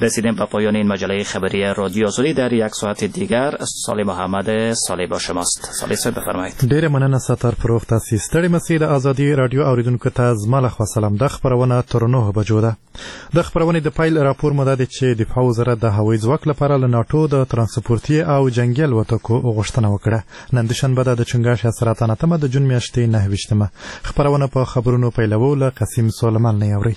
رسیدیم به پایان این مجله خبری رادیو آزادی. در یک ساعت دیگر صالح محمد صالح با شماست. صالح صاحب بفرمایید. ډیره مننه ستر فروغ. تاسو ستړي مسئله د ازادي رادیو اوریدونکو ته زما خو سلام. د خبرونه تر 9 بجو ده. د خبرونه د پایل راپور مدد چې دفاع وزارت د هوایي ځواک لپاره له ناتو د ترانسپورتي او جنگي الوتکو غوښتنه وکړه. نن د شنبه د چنګاش سرطان اتمه د جون میاشتې 9 خبرونه په خبرونو پیلوو له قاسم سلیمان نه اوري.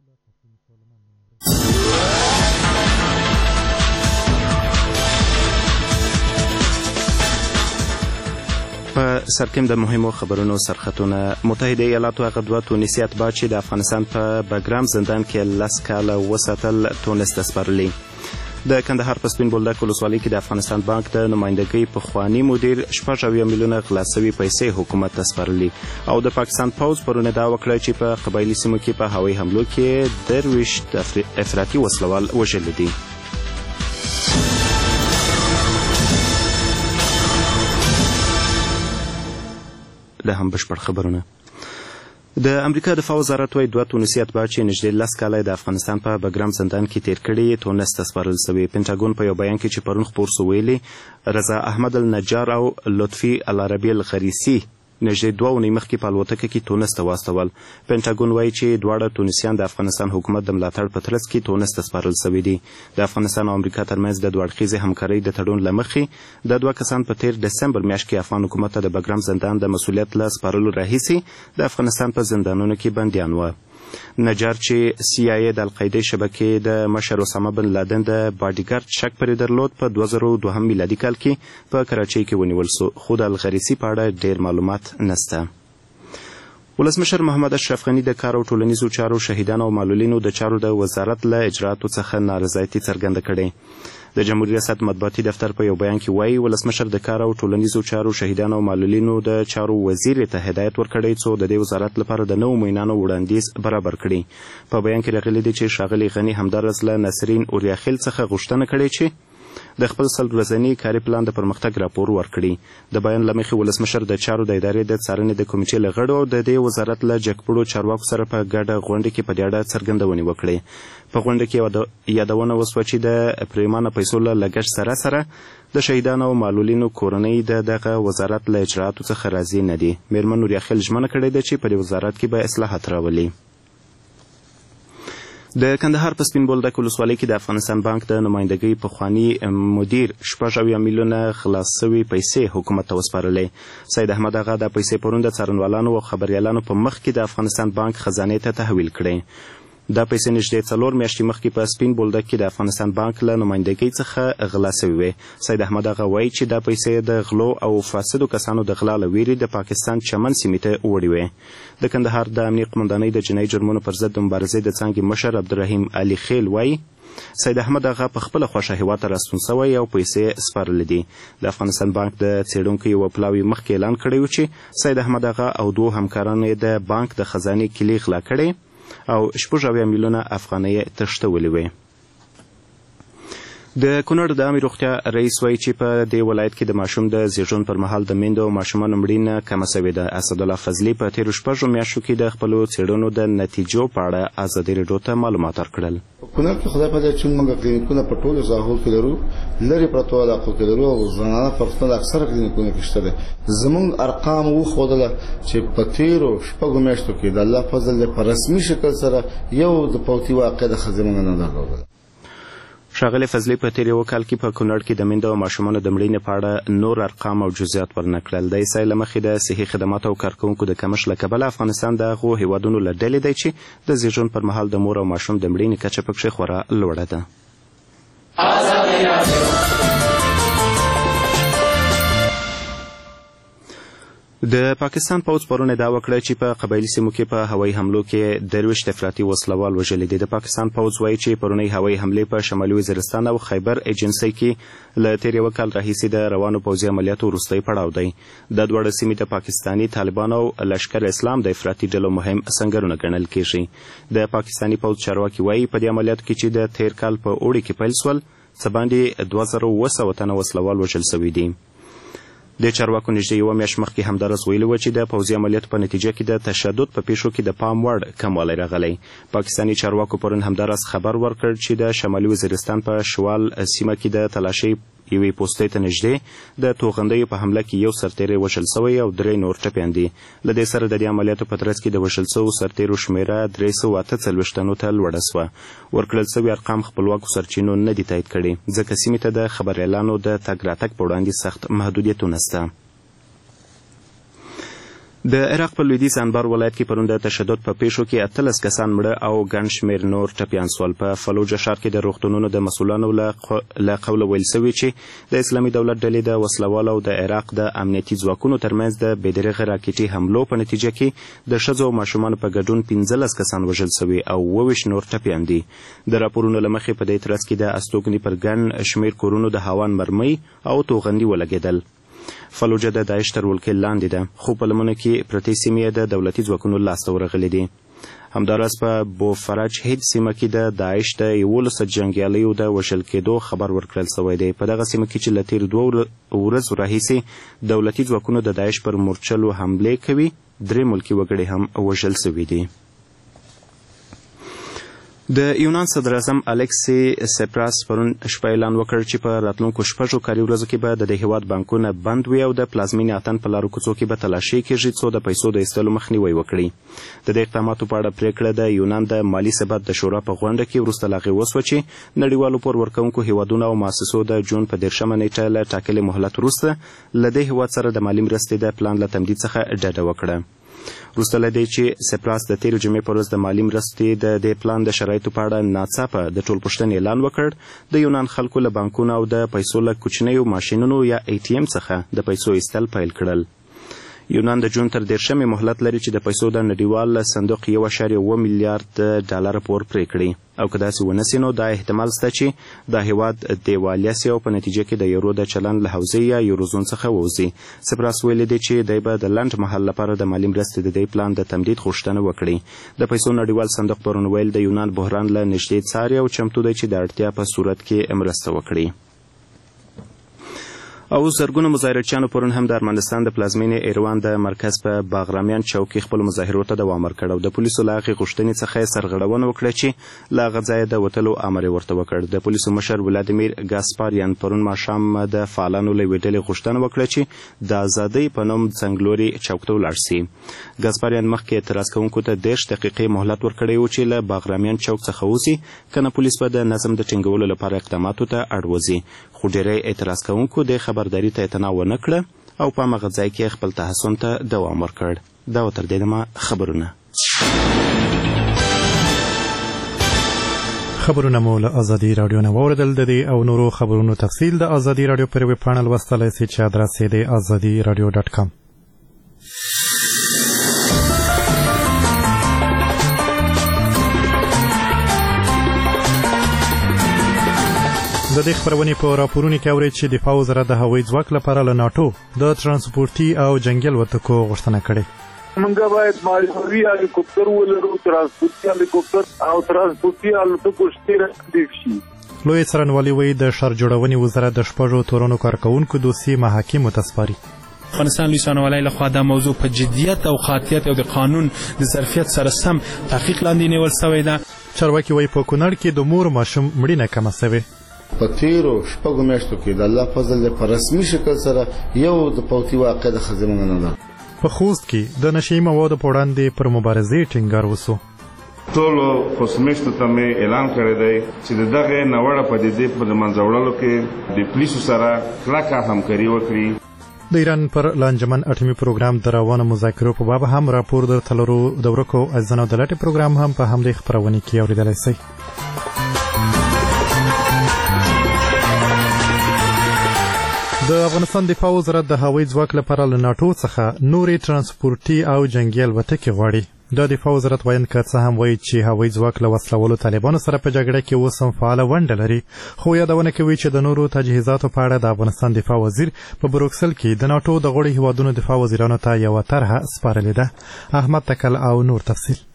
په سرکم د مهمو خبرونو سرخطونه. متحده ایالاتو هغه دوه تونسي اتباع چې د افغانستان په بګرام زندان کې 10 کاله وساتل تونس ته سپارلي. د کندهار په سپین بولدک ولسوالۍ کې د افغانستان بانک د نمایندګۍ پخوانی مدیر 6 میلیونه غلا شوي پیسې حکومت ته سپارلي. او د پاکستان پوځ پرون ادعا وکړه چې په قبایلي سیمو کې په هوایي حملو کې 23 افراطي وسلوال وژلي دي. ده هم بشپړ خبرونه. د امریکا دفاع وزارت وايي دوه تونسي اتباع چې نږدې 10 کاله د افغانستان په بګرام زندان کې تیر کړي تونس ته سپارل شوي. پنټاګون په یو بیان کې چې پرون خپور شو ویلي رضا احمد النجار او لطفي العربي الخریسي نږدې 2 اونۍ مخکې په الوتکه کې تونس ته واستول. پنټاګون وايي چې دواړه تونسیان د افغانستان حکومت د ملاتړ په ترڅ کې تونس ته سپارل شوي دي. د افغانستان او امریکا ترمنځ د دوه اړخیزې همکارۍ د تړون له مخې د دوه کسان په تیر دسمبر میاشت کې افغان حکومت ته د بګرام زندان د مسؤلیت له سپارلو راهیسې د افغانستان په زندانونو کې بندیان وو. نجار چې CIA د القاعده شبکې د مشر اسامه بن لادن د باډیګارد شک پرې درلود په 2002 میلادي کال کې په کراچۍ کې ونیول شو، خو د الغریسي په اړه ډېر معلومات نشته. ولسمشر محمد اشرف غني د کار او ټولنیزو چارو شهیدانو او معلولینو د چارو د وزارت له اجراتو څخه نارضایتي څرګنده کړې. د جمهوریت ریاست مطبوعاتي دفتر په یو بیان کې وایي ولسمشر د کار او ټولنیزو چارو شهیدانو او معلولینو د چارو وزیر ته هدایت ورکړی څو د دې وزارت لپاره د نوو معینانو وړاندیز برابر کړي. په بیان کې راغلي دي چې ښاغلي غني همدارس له نسرین اوریاخیل څخه غوښتنه کړې چې د خپل 100 ورځني کاري پلان د پرمختګ راپور ورکړي. د بیان له مخې ولسمشر د چارو د ادارې د څارنې د کمیټې له غړو د دې وزارت له جګپړو چارواکو سره په ګډه غونډه کې په دې اړه څرګندونې وکړې. په غونډه کې یادونه وسوه چې د پریمانه پیسو له لګښت سره د شهیدانو او معلولینو کورنۍ د دغه وزارت له اجراتو څخه راضي نه دي. میرمن نوریاخیل ژمنه کړې ده چې په دې وزارت کې به اصلاحات راولي. د کندهار په سپین بولدک ولسوالۍ کې د افغانستان بانک د نمایندګۍ پخوانی مدیر 6 میلیونه غلا شوي پیسې حکومت ته وسپارلې. سید احمد اغا د پیسې پرون د څارنوالانو او خبریالانو په مخ کې د افغانستان بانک خزانې ته تحویل کړې. دا پیسې نږدې 4 میاشتې مخکې په سپین بولدک کې د افغانستان بانک له نمایندګۍ څخه غلا شوې وې. سید احمد اغا وایي چې دا پیسې د غلو او فاسدو کسانو د غلا له ویرې د پاکستان چمن سیمې ته وړې وې. د کندهار د امنیه قومندانۍ د جنایي جرمونو پر ضد د مبارزې د څانګې مشر عبدالرحیم علي خیل وایي سید احمد اغا په خپله خوښه هېواد ته راستون شوی او پیسې سپارلې دي. د افغانستان بانک د څېړونکو یوه پلاوي مخکې اعلان کړی و چې سید احمد اغا او 2 همکارانو یې د بانک د خزانې کیلي غلا کړې او 6 میلیونه افغانۍ تښتولې وې. د کونړ د عامې روغتیا رئیس وایي چې په دې ولایت کې د ماشوم د زیږون پر مهال د میندو او ماشومانو مړینه کمه شوې ده. اسدالله فضلي په تېرو 6 میاشتو کې د خپلو څېړنو د نتیجو په اړه ازادي راډیو ته معلومات ورکړل. کونړ کې خدای په دې چې موږ کلینیکونه په ټولو ساحو کې لرو، لرې پرتو علاقو کې لرو او زنانه پښتون اکثره کلینیکونه کې شته دي. زموږ ارقام وښودله چې په تېرو 6 میاشتو کې د الله فضل په رسمي شکل سره یو د پوتي واقع د ښځې موږ نه درلودله. ښاغلي فضلي په تېر یو کال کې په کونړ کې د میندو او ماشومانو د مړینې په اړه نور ارقام او جزئیات ورنه کړل. د عیسی له مخې د صحي خدماتو او کارکوونکو د کمښت له کبله افغانستان د هغو هیوادونو له ډلې دی چې د زیږون پر مهال د مور او ماشوم د مړینې کچه پکښې خورا لوړه ده. د پاکستان پوځ پرون ادعا وکړه چې په قبایلي سیمو کې په هوایي حملو کې 23 افراطي وسلوال وژلي دي. د پاکستان پوځ وایي چې پرونی هوایي حملې په شمالي وزیرستان او خیبر ایجنسۍ کې له تېر یو کال راهیسې د روانو پوځي عملیاتو وروستی پړاو دی. دا دواړه سیمې د پاکستاني طالبانو او لشکر اسلام د افراطي ډلو مهم سنګرونه ګڼل کېږي. د پاکستاني پوځ چارواکي وایي په دې عملیاتو کې چې د تېر کال په اوړي کې پیل شول څه باندې 2700 تنه وسلوال وژل شوي دي. د چارواکو نږدې یوه میاشت مخکې همدارس ویلي وو چې د پوځي عملیاتو په نتیجه کې د تشدد په پیښو کې د پام وړ کموالی راغلی. پاکستاني چارواکو پرون همدارس خبر ورکړ چې د شمالي وزیرستان په شوال سیمه کې د تلاشۍ یوې پوستې ته نږدې د توغندیو په حمله کې یو سرتیری وژل سوی او 3 نور ټپیان دي. له دې سره د دې عملیاتو په ترڅ کې د وژل سوو سرتیرو شمیره 348 تنو ته لوړه سوه. ورکړل سوي ارقام خپلواکو سرچینو نه دي تایید کړي ځکه سیمې ته د خبریالانو د تګ راتګ په وړاندې سخت محدودیتونه شته. د عراق په لویدیځ انبار ولایت کې پرون د تشدد په پیښو کې 18 کسان مړه او ګڼ شمېر نور ټپیان سول. په فلوجه ښار کې د روغتونونو د مسؤلانو له قوله ویل سوي چې د اسلامي دولت ډلې د وسلوالو او د عراق د امنیتي ځواکونو ترمنځ د بېدرغه راکټي حملو په نتیجه کې د ښځو او ماشومانو په ګډون 15 کسان وژل سوي او 28 نور ټپیان دي. د راپورونو له مخې په دې ترڅ کې د استوګنې پر ګڼ شمېر کورونو د هاوان مرمۍ او توغندي ولګېدل. فلوجه د داعش تر ولکې لاندې ده خو په لمنو کې پرتې سیمې د دولتي ځواکونو لاسته ورغلي دي. همداراز په بوفرج هیڅ سیمه کې د داعش د 11 جنګیالیو د وژل کېدو خبر ورکړل سوی دی. په دغه سیمه کې چې له تېرو 2 ورځو راهیسې دولتي ځواکونو د داعش پر مورچلو حملې کوي 3 ملکي وګړي هم وژل سوي دي. د یونان صدر اعظم الکسی سپراس پرون شپه اعلان وکړ چې په راتلونکو 6 کاري ورځو کې به د دې هیواد بانکونه بند وي او د پلازمینې اتن په لارو کوڅو کې به تلاشي کېږي څو د پیسو د ایستلو مخنیوی وکړي. د دې اقداماتو په اړه پریکړه د یونان د مالي ثبات د شورا په غونډه کې وروسته له هغې وسوه چې نړیوالو پور ورکوونکو هیوادونو او مؤسسو د جون په 10 نیټه له ټاکلې مهلت وروسته له دې هیواد سره د مالي مرستې د پلان له تمدید څخه ډډه وکړه. وروسته له دې چې سپراس د تېرې جمعې په ورځ د مالي مرستې د دې پلان د شرایطو په اړه ناڅاپه د ټولپوښتنې اعلان وکړ د یونان خلکو له بانکونو او د پیسو له کوچنیو ماشینونو یا ATM څخه د پیسو ایستل پیل کړل. یونان د جون تر 10 مهلت لري چې د پیسو د نړیوال صندوق 1.7 میلیارد ډالر پور پرې کړي او که داسې ونه سي نو دا احتمال شته چې د هیواد دیوالیا سي او په نتیجه کې د یورو د چلن له حوزې یا یوروزون څخه ووځي. سپراس ویلي دی چې دی به د لنډ مهال لپاره د مالي مرستې د دې پلان د تمدید غوښتنه وکړي. د پیسو نړیوال صندوق پرون ویل د یونان بحران له نږدې څاري او چمتو دی چې د اړتیا په صورت کې مرسته وکړي. او زرګونه مظاهرچیانو پرون هم د ارمنستان د پلازمینې ایروان د مرکز په باغرامیان چوک کې خپلو مظاهرو ته دوام ورکړ او د پولیسو له هغې غوښتنې څخه یې سرغړونه وکړه چې له هغه ځایه د وتلو امر یې ورته وکړ. د پولیسو مشر ولادیمیر ګاسپاریان پرون ماښام د فعالانو له یوې ډلې غوښتنه وکړه چې د ازادۍ په نوم څنګلوري چوک ته ولاړ سي. ګاسپاریان مخکې اعتراض کوونکو ته 10 دقیقې مهلت ورکړی و چې له باغرامیان چوک څخه وځي که نه پولیس به د نظم د ټینګولو لپاره اقداماتو ته اړ وځي. خو ډېری اعتراض کوونکو د خبرداري ته اعتنا ونه کړه او په همغه ځای کې خپل تحسن ته دوام ورکړ. دا و تر دې دمه خبرونه. خبرونه مو له ازادي راډیو نه واورېدل. د دې او نورو خبرونو تفصیل د ازادي راډیو پر ویب پاڼل لوستلی سئ چې ادرس یې دی azadiradio.com. د دې خبرونې په راپورونو کې اورئ چې دفاع وزارت د هوایي ځواک لپاره له ناټو د ترانسپورتي او جنګیال وتکو غوښتنه کړې. موږ باید مالي هلیکوپټر ولرو، ترانسپورتي هلیکوپټر او ترانسپورتي الوتکو شمېر ډېر شي. لوی څارنوالي وایي د ښار جوړونې وزارت د 6 تورنو کارکوونکو دوسیې محاکمو ته سپاري. افغانستان لوی څارنوالۍ لخوا دا موضوع په جدیت او قاطعیت او د قانون د ظرفیت سره سم تحقیق لاندې نیول سوی ده. چارواکي وایي په کونړ کې د مور ماشوم مړینه کمه سوې. په تیرو 6 میاشتو کې د الله فضل په رسمي شکل سره یو د پوتي واقع د خزمنه نه ده. په خوست کې د نشي موادو په وړاندې پر مبارزې ټینګار وسو. ټولو خوستمېشتو ته مې اعلان کړی دی چې د دغې ناوړه پدیدې په منځه وړلو کې د پولیسو سره کلکه همکاري وکړي. د ایران پر لانجمن اټومي پروګرام د روانو مذاکرو په باب هم راپور درته لرو. د ورکو ازنو د لټې پروګرام هم په همدې خپرونې کې اورېدلی سئ. د افغانستان دفاع وزارت د هوایي ځواک لپاره له ناټو څخه نورې ترانسپورتي او جنګي الوتکې غواړي. د دفاع وزارت وایي که څه هم وایي چې هوایي ځواک له وسلوالو طالبانو سره په جګړه کې اوس هم فعاله ونډه لري، خو یادونه کوي چې د نورو تجهیزاتو په اړه د افغانستان دفاع وزیر په بروکسل کې د ناټو د غړو هیوادونو دفاع وزیرانو ته یوه طرحه سپارلې ده. احمد تکل او نور تفصیل.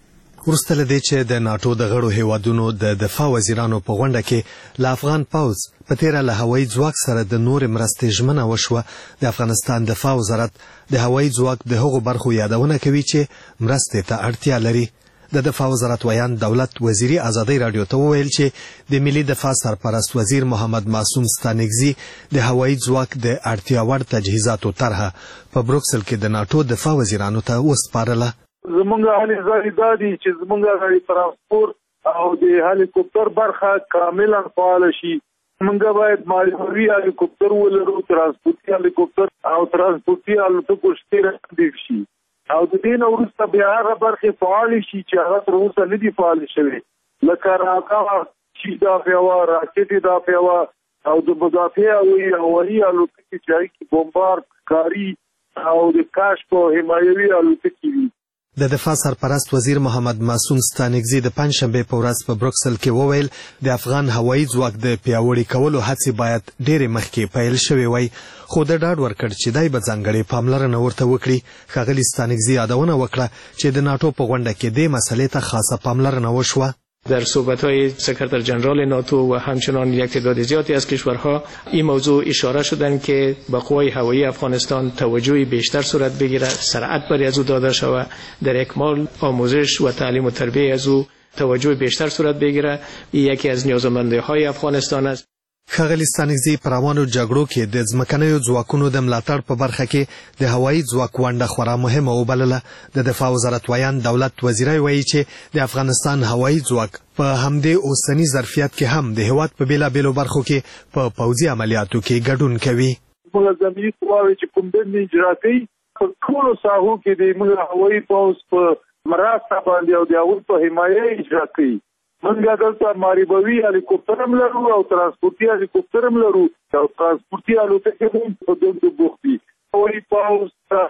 وروسته له دې چې د ناټو د غړو هیوادونو د دفاع وزیرانو په غونډه کې له افغان پوځ په تیره له هوایي ځواک سره د نورې مرستې ژمنه وشوه، د افغانستان دفاع وزارت د هوایي ځواک د هغو برخو یادونه کوي چې مرستې ته اړتیا لري. د دفاع وزارت ویان دولت وزیري ازادۍ راډیو ته وویل چې د ملي دفاع سرپرست وزیر محمد معصوم ستانکزي د هوایي ځواک د اړتیا وړ تجهیزاتو طرحه په بروکسل کې د ناټو دفاع وزیرانو ته وسپارله. زمونږ هلې ځای دا دي چې زمونږ د ترانسپورت او د هلیکوپټر برخه کاملا فعال شي. موږ باید مالوي هلیکوپټر ولرو، ترانسپورتي هلیکوپټر او ترانسپورتي الوتکو شته دي شي، او د دې نه وروسته بیا هغه برخې فعال شي چې هغه تر اوسه نه دي فعال شوي، لکه راکا چې دافع وه، راکټې دافع وه، او د مدافع هوایي الوتکې چې هغې کې بمبارد کاري او د کشف او حمایوي الوتکې وي. د دفاع سرپرست وزیر محمد معصوم ستانکزي د پنجشنبې په ورځ په بروکسل کې وویل د افغان هوایي ځواک د پیاوړي کولو هڅې باید ډېرې مخکې پیل شوې وای، خو د ډاډ ورکړ چې دی به ځانګړې پاملرنه ورته وکړي. ښاغلي ستانکزي یادونه وکړه چې د ناټو په غونډه کې دې مسئلې ته خاصه پاملرنه وشوه. در صحبت‌های سکرتر جنرال ناتو و همچنان یک تعداد زیادی از کشورها این موضوع اشاره شدند که به قوای هوایی افغانستان توجهی بیشتر صورت بگیرد، سرعت برای از او داده شود، در اکمال آموزش و تعلیم و تربیت از او توجه بیشتر صورت بگیرد. این یکی از نیازمندی‌های افغانستان است. ښاغلي ستانکزي په روانو جګړو کې د ځمکنیو ځواکونو د ملاتړ په برخه کې د هوایي ځواک ونډه خورا مهمه وبلله. د دفاع وزارت ویان دولت وزیری وایي چې د افغانستان هوایي ځواک په همدې اوسني ظرفیت کې هم د هېواد په بېلابېلو برخو کې په پوځي عملیاتو کې ګډون کوي. موږ زمیني قواوې چې کوم دندې اجرا کوي په ټولو ساحو کې د موږ هوایي پوځ په مرسته باندې او د هغوی په حمایه اجرا کوي. موږ دلته ماریبوي هلیکوپټر هم لرو او ترانسپورتي هلیکوپټر هم لرو او ترانسپورتي الوتکې هم په دغه بوخت دي. هوایي پوځ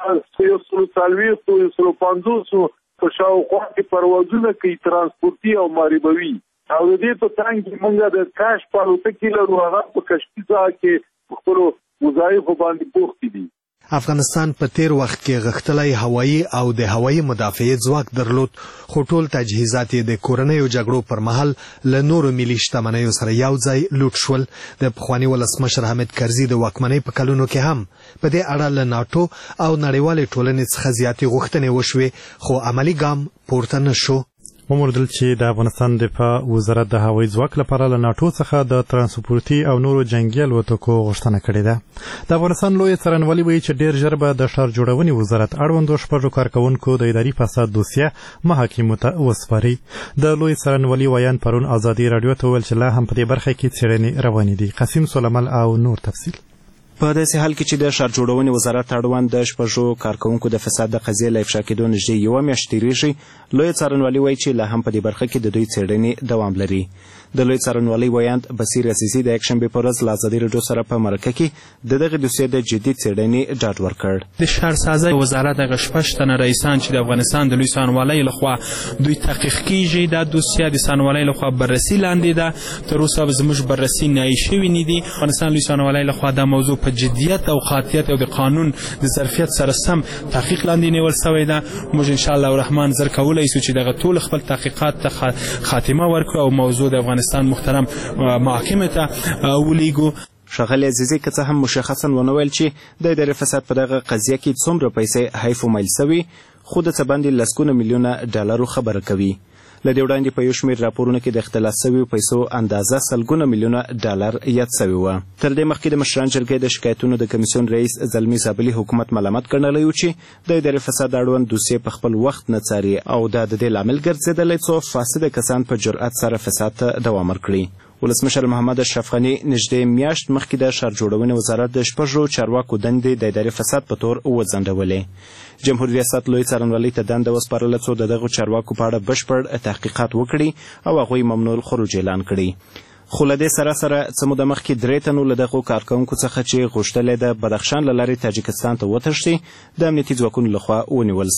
140 په شاوخوا کې پروازونه کوي، ترانسپورتي او ماریبوي، او د دې په څنګ کې موږ د کشف الوتکې لرو، هغه په کشفي ساحه کې په خپلو وظایفو باندې بوخت دي. افغانستان په تیر وخت کې غښتلی هوایي او د هوایي مدافعت ځواک درلود، خو ټول تجهیزات یې د کورنیو جګړو پر مهال له نورو ملي شتمنیو سره یو ځای لوټ شول. د پخواني ولسمشر حامد کرزي د واکمنۍ په کلونو کې هم په دې اړه له ناټو او نړیوالې ټولنې څخه زیاتې غوښتنې وشوې، خو عملي ګام پورته نه شو. وموندل چې د افغانستان دفاع وزارت د هوایي ځواک لپاره له ناټو څخه د ترانسپورتي او نورو جنګي الوتکو غوښتنه کړې ده. د افغانستان لوی څارنوالي وایي چې ډېر ژر به د ښار جوړونې وزارت اړوندو شپږو کارکوونکو د اداري فساد دوسیه محاکمو ته وسپاري. د لوی څارنوالي ویان پرون ازادي راډیو ته وویل چې لا هم په دې برخه کې څېړنې روانې دي. قاسم سلیمل او نور تفصیل. په داسې حال کې چې د ښار جوړونې وزارت اړوند د شپږو کارکوونکو د فساد د قضیې له افشا کېدو نږدې یوه میاشت تېرېږي، لوی څارنوالي وایي چې لا هم په دې برخه کې د دوی څېړنې دوام لري. د لوی څارنوالۍ ویاند بصیر عزیزي د یکشنبې په ورځ له ازادي راډیو سره په مرکه کې د دغې دوسیې د جدي څېړنې ډاډ ورکړ. د ښارسازۍ وزارت هغه شپږ تنه رئیسان چې د افغانستان د لوی څارنوالۍ لخوا دوی تحقیق کیږي، دا دوسیه د څارنوالۍ لخوا بررسي لاندې ده، تر اوسه زموږ بررسي نهایي شوي نه دي. افغانستان لوی څارنوالۍ لخوا دا موضوع په جدیت او قاطعیت او د قانون د ظرفیت سره سم تحقیق لاندې نیول سوی ده. موږ ان شاء الله الرحمن زر کولی شو چې دغه ټول خپل تحقیقات ته خاتمه ورکړو او موضوع د افغانستان محترم محاکمې ته ولیږو. ښاغلي عزیزي که څه هم مشخصا ونه ویل چې د اداري فساد په دغه قضیه کې څومره پیسې حیف و میل سوي، خو د څه باندې لسګونه میلیونه ډالرو خبره کوي. له دې وړاندې په یو شمېر راپورونو کې د اختلاس سویو پیسو اندازه سلګونه میلیونه ډالر یاد سوي وه. تر دې مخکې د مشران جرګې د شکایتونو د کمیسیون رئیس زلمي زابلي حکومت ملامت ګڼلی و چې د اداري فساد اړوند دوسیې په خپل وخت نه څاري او دا د دې لامل ګرځېدلی څو فاسده کسان په جرأت سره فساد ته دوام ورکړي. ولسمشر محمد اشرف غني نږدې میاشت مخکې د ښار جوړونې وزارت د شپږو چارواکو دندې د اداري فساد په تور وځنډولې. جمهور ریاست لوی څارنوالۍ ته دنده وسپارله څو د دغو چارواکو په اړه بشپړ تحقیقات وکړي او هغوی ممنوع الخروج اعلان کړي. خو له دې سره څه موده مخکې 3 تنو له دغو کارکوونکو څخه چې غوښتل یې د بدخشان له لارې تاجکستان ته وتښتي د امنیتي ځواکونو لخوا ونیول سول.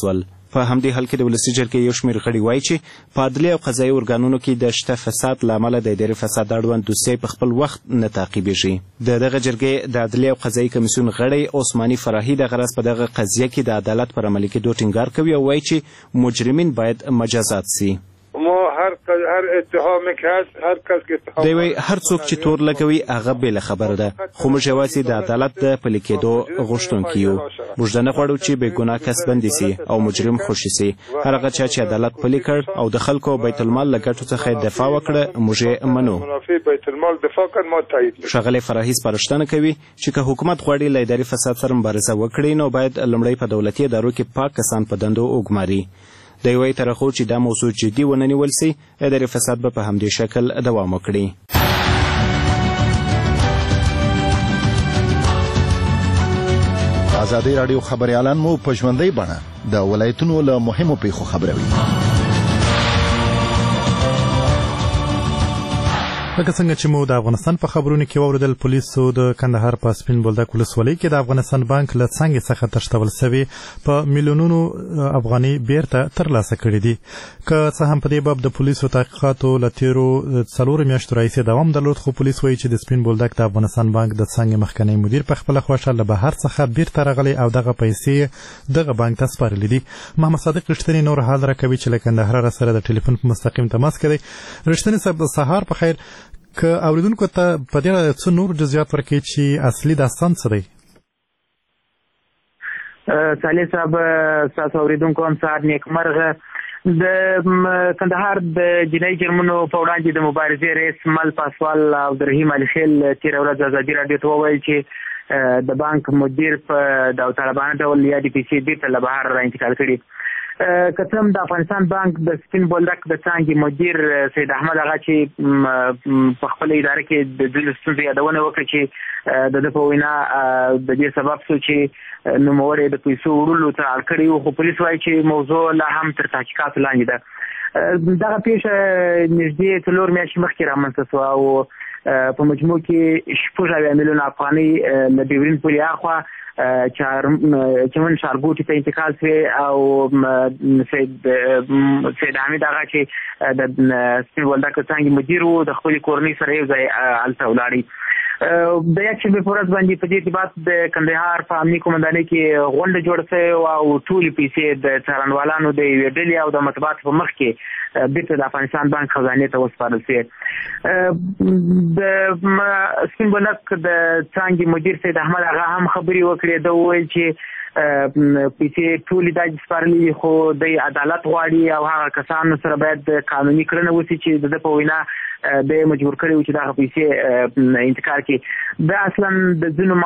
په همدې حال کې د ولسي جرګې یو شمېر غړي وایي چې په عدلي او قضایي ارګانونو کې د شته فساد له امله د اداري فساد اړوند دوسیې په خپل وخت نه تعقیبېږي. د دغه جرګې د عدلي او قضایي کمیسیون غړی عثماني فراهي دغه ورځ په دغه قضیه کې د عدالت پر عملي کېدو ټینګار کوي او وایي چې مجرمین باید مجازات سي. دی وایي هر څوک چې تور لګوي هغه بېله خبره ده، خو موږ یوازې د عدالت د پلي کېدو غوښتونکي یو. موږ دا نه غواړو چې بې ګناه کس بندي سي او مجرم خوشي سي. هر هغه چا چې عدالت پلي کړ او د خلکو بیت المال له ګټو څخه دفاع وکړه موږ یې منو. ښاغلی فراهي سپارښتنه کوي چې که حکومت غواړي له اداري فساد سره مبارزه وکړي نو باید لومړی په دولتي ادارو کې پاک کسان په دندو وګماري. دی وایي تر هغو چې دا موضوع جدي ونه نیول سي اداري فساد به په همدې شکل دوام وکړي. ازادي راډیو خبريالان مو په ژوندۍ بڼه د ولایتونو له مهمو پیښو خبروي. لکه څنګه چې مو د افغانستان په خبرونو کې واوریدل، پولیسو د کندهار په سپین بولدک ولسوالۍ کې د افغانستان بانک له څنګه څخه تښتول شوی په میلیونونو افغانۍ بیرته ترلاسه کړې دي. که څه هم په دې باب د پولیسو تحقیقاتو له تیرو 4 میاشتو راهیسې دوام درلود، خو پولیس وایي چې د سپین بولدک د افغانستان بانک د څنګه مخکنی مدیر په خپل خوښه له بهر څخه بیرته راغلی او دغه پیسې دغه بانک ته سپارلې دي. محمد صادق رښتینی نور حال راکوي چې له کندهار سره د ټلیفون په مستقیم تماس کوي. رښتینی صاحب سهار په خیر. که اوریدونکو ته په دې څه نور جزئیات ورکړي چې اصلي داستان څه دی؟ صالح صاحب تاسو اوریدونکو هم سهار نیکمرغه. د کندهار د جنایي جرمونو په وړاندې د مبارزې رئیس مل پاسوال عبدالرحیم علي خیل تېره ورځ ازادي راډیو ته وویل چې د بانک مدیر په داوطلبانه ډول یا د پیسې بیرته له بهر را انتقال کړي. که څه هم د افغانستان بانک د سپین بولدک د څانګې مدیر سید احمد هغه چې په خپل اداره کې د دې ستونزې یادونه وکړه چې د په وینا د دې سبب څه چې نوموړی د پیسو وړلو ته اړ کړی و، خو پولیس وایي چې موضوع لا هم تر تحقیقاتو لاندې ده. دغه پیښه نږدې 4 میاشتې مخکې رامنځته شوه او په مجموع کې 6 میلیونه افغانۍ له ډیورین پولې اخوا چمن شارګوټي ته انتقال شوی او سید حمید هغه چې د سپین بولدک څنګه مدیر و د خپل کورنۍ سره یو ځای هلته ولاړی. د یکشنبې په ورځ باندې په دې ارتباط د کندهار په امنیه قومندانۍ کې غونډه جوړه شوې او ټولې پیسې د څارنوالانو د یوې ډلې او د مطبوعاتو په مخ کې بیرته د افغانستان بانک خزانې ته وسپارل شوې. د سپین بولدک د څانګې مدیر سید احمد هغه هم خبرې وکړې. دا وویل چې پیسې ټولې دا سپارلې خو د عدالت غواړي او هغه کسانو سره باید قانوني کړنه وشي چې د په وینا د مجبور کړي چې دغه پیسې انتقال کړي. دا اصلا د ځینو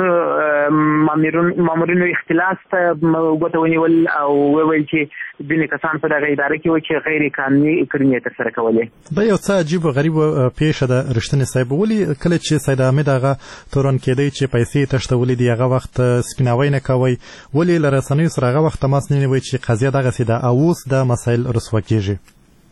مامورینو اختلاس ته ګوته ونیول او وویل چې ځینې کسان په دغه اداره کې و چې غیر قانوني کړنې ترسره کولې. دا یو څه عجیب او غریب پیښه ده. رښتینی صاحب ولې کله چې سید حمید هغه تورن کېدی چې پیسې تښتولې دي هغه وخت سپیناوی نه کوي، ولې له رسنیو سره هغه وخت تماس نه نیوي چې قضیه دغسې ده او اوس دا مسایل رسوا کېږي؟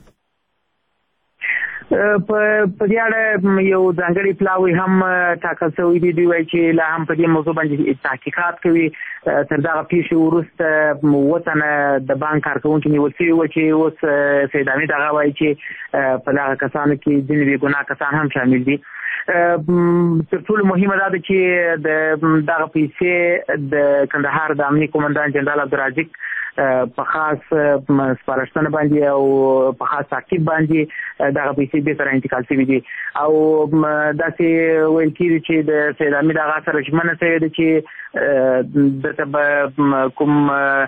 په دې اړه یو ځانګړی پلاوی هم ټاکل شوی دی. دوی وایي چې لا هم په دې موضوع باندې تحقیقات کوي. تر دغه پیښې وروسته 7 تنه د بانک کارکوونکي نیول شوي وو چې اوس سید حمید هغه وایي چې په دغه کسانو کې ځینې بې ګناه کسان هم شامل دي. تر ټولو مهمه دا ده چې د دغه پیسې د کندهار د امنیه قومندان جنرال عبدالرازق په خاص سپارښتنه باندې او په خاص تعقیب باندې دغه پیسې بیرته انتقال شوي دي او داسې ویل کېږي چې د سید حمید هغه سره ژمنه شوې ده چې دلته به کوم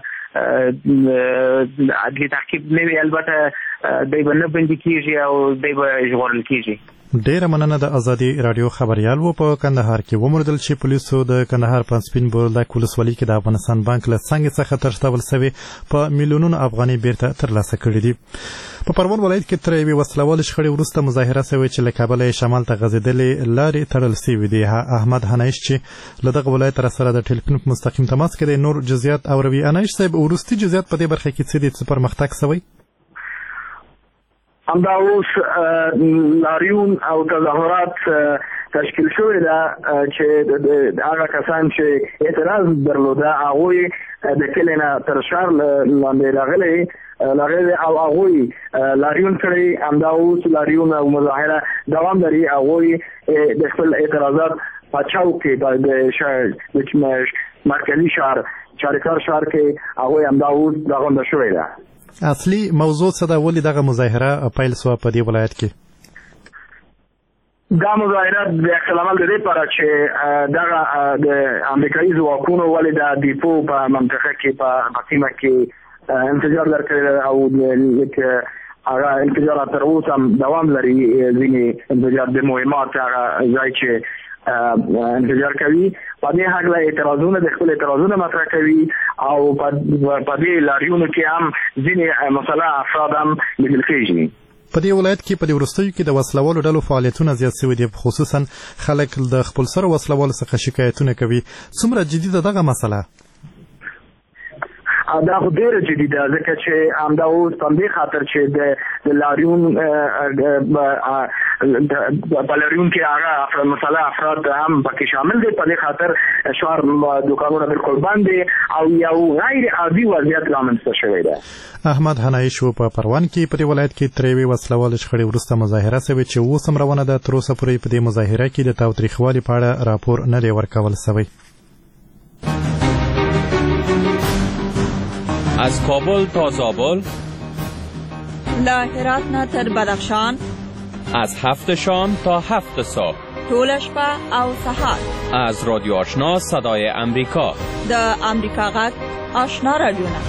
عدلي تعقیب نه وي، البته دی به نه بندي کېږي او دی به ژغورل کېږي. ډیره مننه. د ازادي راډیو خبريال وو په کندهار کې وموندل چې پولیسو د کندهار په سپین بولدک ولسوالۍ کې د افغانستان بانک له څنګه څخه تښتول شوی په میلیونونو افغانۍ بیرته ترلاسه کړې دي. په پروان ولایت کې تر یوې وسلوال شخړې وروسته مظاهره شوې چې له کابل شمال ته غځېدلې لارې تړل شوې دي. احمد هنایش چې له دغه ولایت سره د ټلیفون په مستقیم تماس کې نور جزئیات اوروي. هنایش صاحب وروستي جزئیات په دې برخه کې څه دي چې پرمختګ شوی؟ همدا اوس لاریون او تظاهرات تشکیل شوې ده چې هغه کسان چې اعتراض درلوده هغوی د کلي نه تر ښار لاندې راغلي او هغوی لاریون کړی. همدا اوس لاریون او مظاهره دوام لري. هغوی د خپل اعتراضات په چوک کې د مرکزي ښار چاریکار ښار کې هغوی همدا اوس راغونډه شوې ده. اصلي موضوع څه ده؟ ولې دغه مظاهره پیل سوه په دې ولایت کې؟ دا مظاهره د عکسالعمل د دې لپاره چې دغه د امریکایي ځواکونو ولې د دیپو په منطقه کې په سیمه کې انفجار درکړی او هغه انفجار تر اوسه هم دوام لري. ځینې انفجار د مهمات هغه ځای چې انفجار کوي په دې هکله اعتراضونه د خپل اعتراضونه مطرح کوي او په دې لاریونو کې هم ځینې مسلح افراد هم لیدل کېږي. په دې ولایت کې په دې وروستیو کې د وسلوالو ډلو فعالیتونه زیات شوي دي، خصوصا خلک د خپل سره وسلوالو څخه شکایتونه کوي. څومره جدي ده دغه مسله؟ دا خو ډېره جدي ده، ځکه چې همدا اوس په دې خاطر چې د لاریون په لاریون کې هغه مسلح افراد هم پکې شامل دي. په دې خاطر ښار دوکانونه بالکل بند دي او یو غیر عادي وضعیت رامنځته شوی دی. احمد حنایي شو په پروان کې په دې ولایت کې تر یوې وسلوالو شخړې وروسته مظاهره شوې چې اوس هم روانه ده. تر اوسه پورې په دې مظاهره کې د تاوتریخوالي په اړه راپور نه دی ورکول شوی. از کابل تا زابل، له هرات نه تر بدخشان، از 7 شام تا 7 صبح، ټوله شپه او سهار، از رادیو آشنا صدای امریکا، د امریکا غږ آشنا رادیوونه.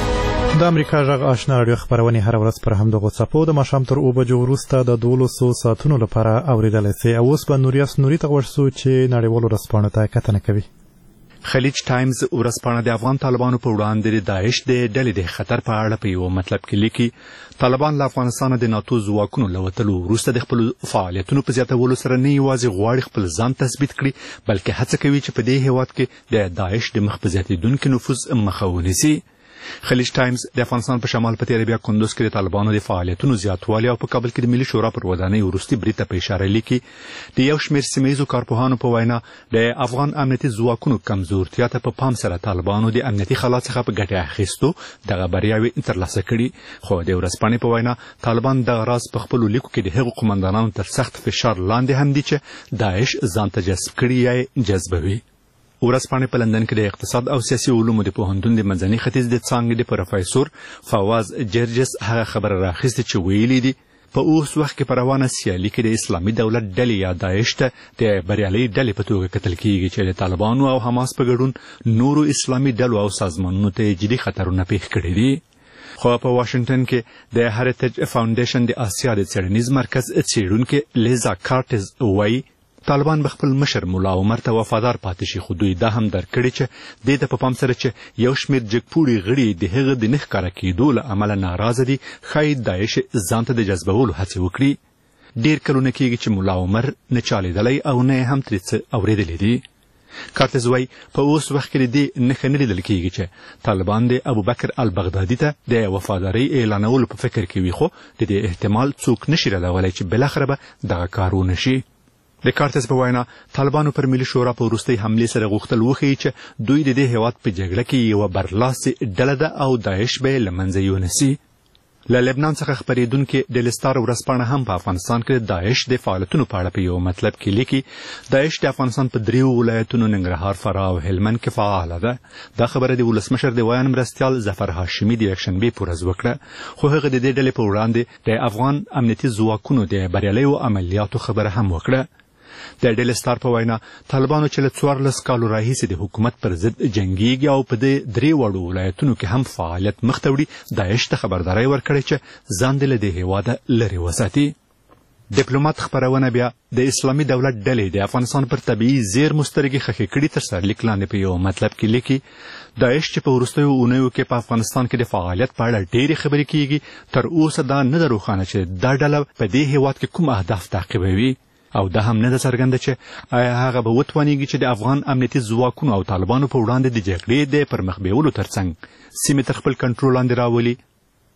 د امریکا غږ آشنا رادیو خبرونه هر ورځ پر همدغو څپو د ماښام تر 2 بجو وروسته د 12 ساعتونو لپاره اوریدلی سئ. اوس به نوریاس نوري ته غوږ شو چې نړیوالو ورځپاڼو ته کتنه کوي. خلیج ټایمز ورځپاڼه د افغان طالبانو په وړاندې د داعش د ډلې د خطر په اړه په یو مطلب کې لیکي طالبان له افغانستان د ناتو ځواکونو له وتلو وروسته د خپل فعالیتونو په زیاتولو سره نه یوازې غواړي خپل ځان تثبیت کړي، بلکې هڅه کوي چې په دې هیواد کې د داعش د مخ په زیاتېدونکي نفوذ مخه ونیسي. خلیج ټایمز د افغانستان په شمال په تیر بیا کندوز کې د طالبانو د فعالیتونو زیاتوالی او په کابل کې د ملي شورا پر ودانۍ وروستي برید ته په اشاره لیکي. د یو شمېر سیمهییزو کارپوهانو په وینا د افغان امنیتي ځواکونو کمزورتیا ته په پام سره طالبانو د امنیتي خلا څخه په ګټه اخیستو دغه بریاوې ترلاسه کړي. خو د ورځپاڼې په وینا طالبان دغه راز په خپلو لیکو کې د هغو قمندانانو تر سخت فشار لاندې هم دي چې داعش ځان ته جذب کړي یا جذبوي. ورځپاڼې په لندن کې د اقتصاد او سیاسي علومو د پوهنتون د منځني ختیځ د څانګې د پروفیسور فواز جرجس هغه خبره راخیستې چې ویلي دي په اوس وخت کې په روانه سیالي کې د اسلامي دولت ډلې یا داعش ته د بریالۍ ډلې په توګه کتل کیږي چې د طالبانو او حماس په ګډون نورو اسلامي ډلو او سازمانونو ته جدي خطرونه پیښ کړي دي. خو په واشنگټن کې د هریټیج فاونډیشن د آسیا د څېړنیز مرکز څېړونکې لیزا کارټز وایي طالبان به خپل مشر ملا عمر ته وفادار پاتې شي، خو دوی دا هم درک کړي چې دې ته په پام سره چې یو شمېر جګپوړي غړي د هغه د نه ښکاره کېدو له امله ناراضه دي ښایي داعش ځان ته د جذبولو هڅې وکړي. ډېر کلونه کېږي چې ملا عمر نه چالېدلی او نه یې هم ترې څه اورېدلی دي. کارتز وایي په اوس وخت کې د دې نښه نه لیدل کېږي چې طالبان د ابوبکر البغدادي ته د وفادارۍ اعلانولو په فکر کې وي، خو د دې احتمال څوک نشي ردولی چې بالاخره به دغه کار ونشي. د کارتز په وینا طالبانو پر ملي شورا په وروستۍ حملې سره غوښتل وښیي چې دوی د دې هیواد په جګړه کې یوه برلاسې ډله ده او داعش به یې له منځه یونیسي. له لبنان څخه خپرېدونکې ډیلی سټار ورځپاڼه هم په افغانستان کې د داعش د فعالیتونو په اړه په یو مطلب کې لیکي داعش د افغانستان په 3 ولایتونو ننګرهار، فراه او هلمند کې فعاله ده. دا خبره د ولسمشر د ویان مرستیال ظفر هاشمي د یکشنبې په ورځ وکړه، خو هغه د دې ډلې په وړاندې د افغان امنیتي ځواکونو د بریالیو عملیاتو خبره هم وکړه. د ډیلی سټار په وینا طالبانو چې له 14 کالو راهیسې د حکومت پر ضد جنګیږي او په دې 3 وړو ولایتونو کې هم فعالیت مخ ته وړي داعش ته خبرداری ورکړې چې ځان دې له دې هیواده لرې وساتي. ډیپلومات خبرونه بیا د اسلامي دولت ډلې د افغانستان پر طبیعي زیرمو سترګې خښې کړي تر سرلیک لاندې په یو مطلب کې لیکي داعش چې په وروستیو اونیو کې په افغانستان کې د فعالیت په اړه ډېرې خبرې کیږي، تر اوسه دا نه ده روښانه چې دا ډله په دې هیواد کې کوم اهداف تعقیبوي او دا هم نه ده څرګنده چې آیا هغه به وتوانیږي چې د افغان امنیتي ځواکونو او طالبانو په وړاندې د جګړې د پرمخ بیولو ترڅنګ سیمې تر خپل کنټرول لاندې راولي.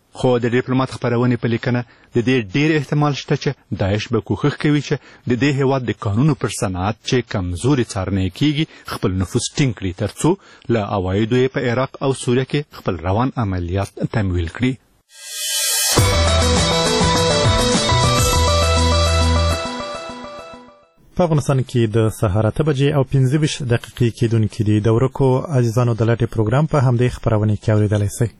خو د ډیپلوماټ خبرونې په لیکنه د دې ډیر احتمال شته چې داعش به کوښښ کوي چې د دې هیواد د قانونو پر صنعت چې کمزوري څارنې کیږي خپل نفوذ ټینګ کړي ترڅو له عوایدو یې په عراق او سوریه کې خپل روان عملیات تمویل کړي. په افغانستان کې د سهار 8 بجې او 15 دقیقې کېدونکې دي. د ورکو عزیزانو د لټې پروګرام په همدې خپرونې کې اورېدلی شئ.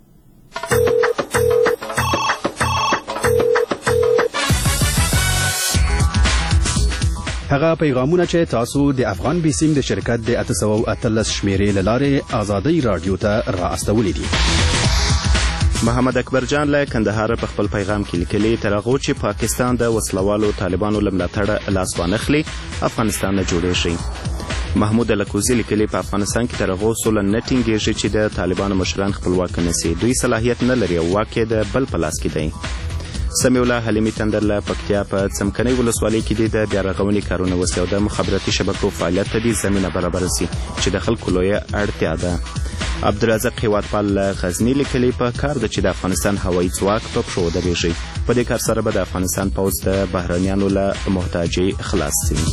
هغه پیغامونه چې تاسو د افغان بیسیم د شرکت د 813 شمیرې له لارې آزادۍ رادیو ته را استولې دي. محمد اکبر جان له کندهار په خپل پیغام کې لیکلي تر هغه چې پاکستان د وسلوالو طالبانو له ملاتړه لاس وانخلي افغانستان نه جوړې شي. محمود لکوزي لیکلي په افغانستان کې تر هغه سوله نه ټینګېږي چې د طالبانو مشران خپلواک نشي. دوی صلاحیت نه لري او واک د بل په لاس کې دی. سمیع الله حلیمي تندر له پکتیا په څمکنۍ ولسوالۍ کې د بیا رغونې کارونه وسي او د مخابراتي شبکو فعالیت ته دې زمینه برابره سي چې د خلکو لویه اړتیا ده. عبدالرزاق هیوادپال له غزني لیکلي په کار ده چې د افغانستان هوایي ځواک په پښو ودرېږي. په دې کار سره به د افغانستان پوځ د بهرنیانو له محتاجۍ خلاص سي.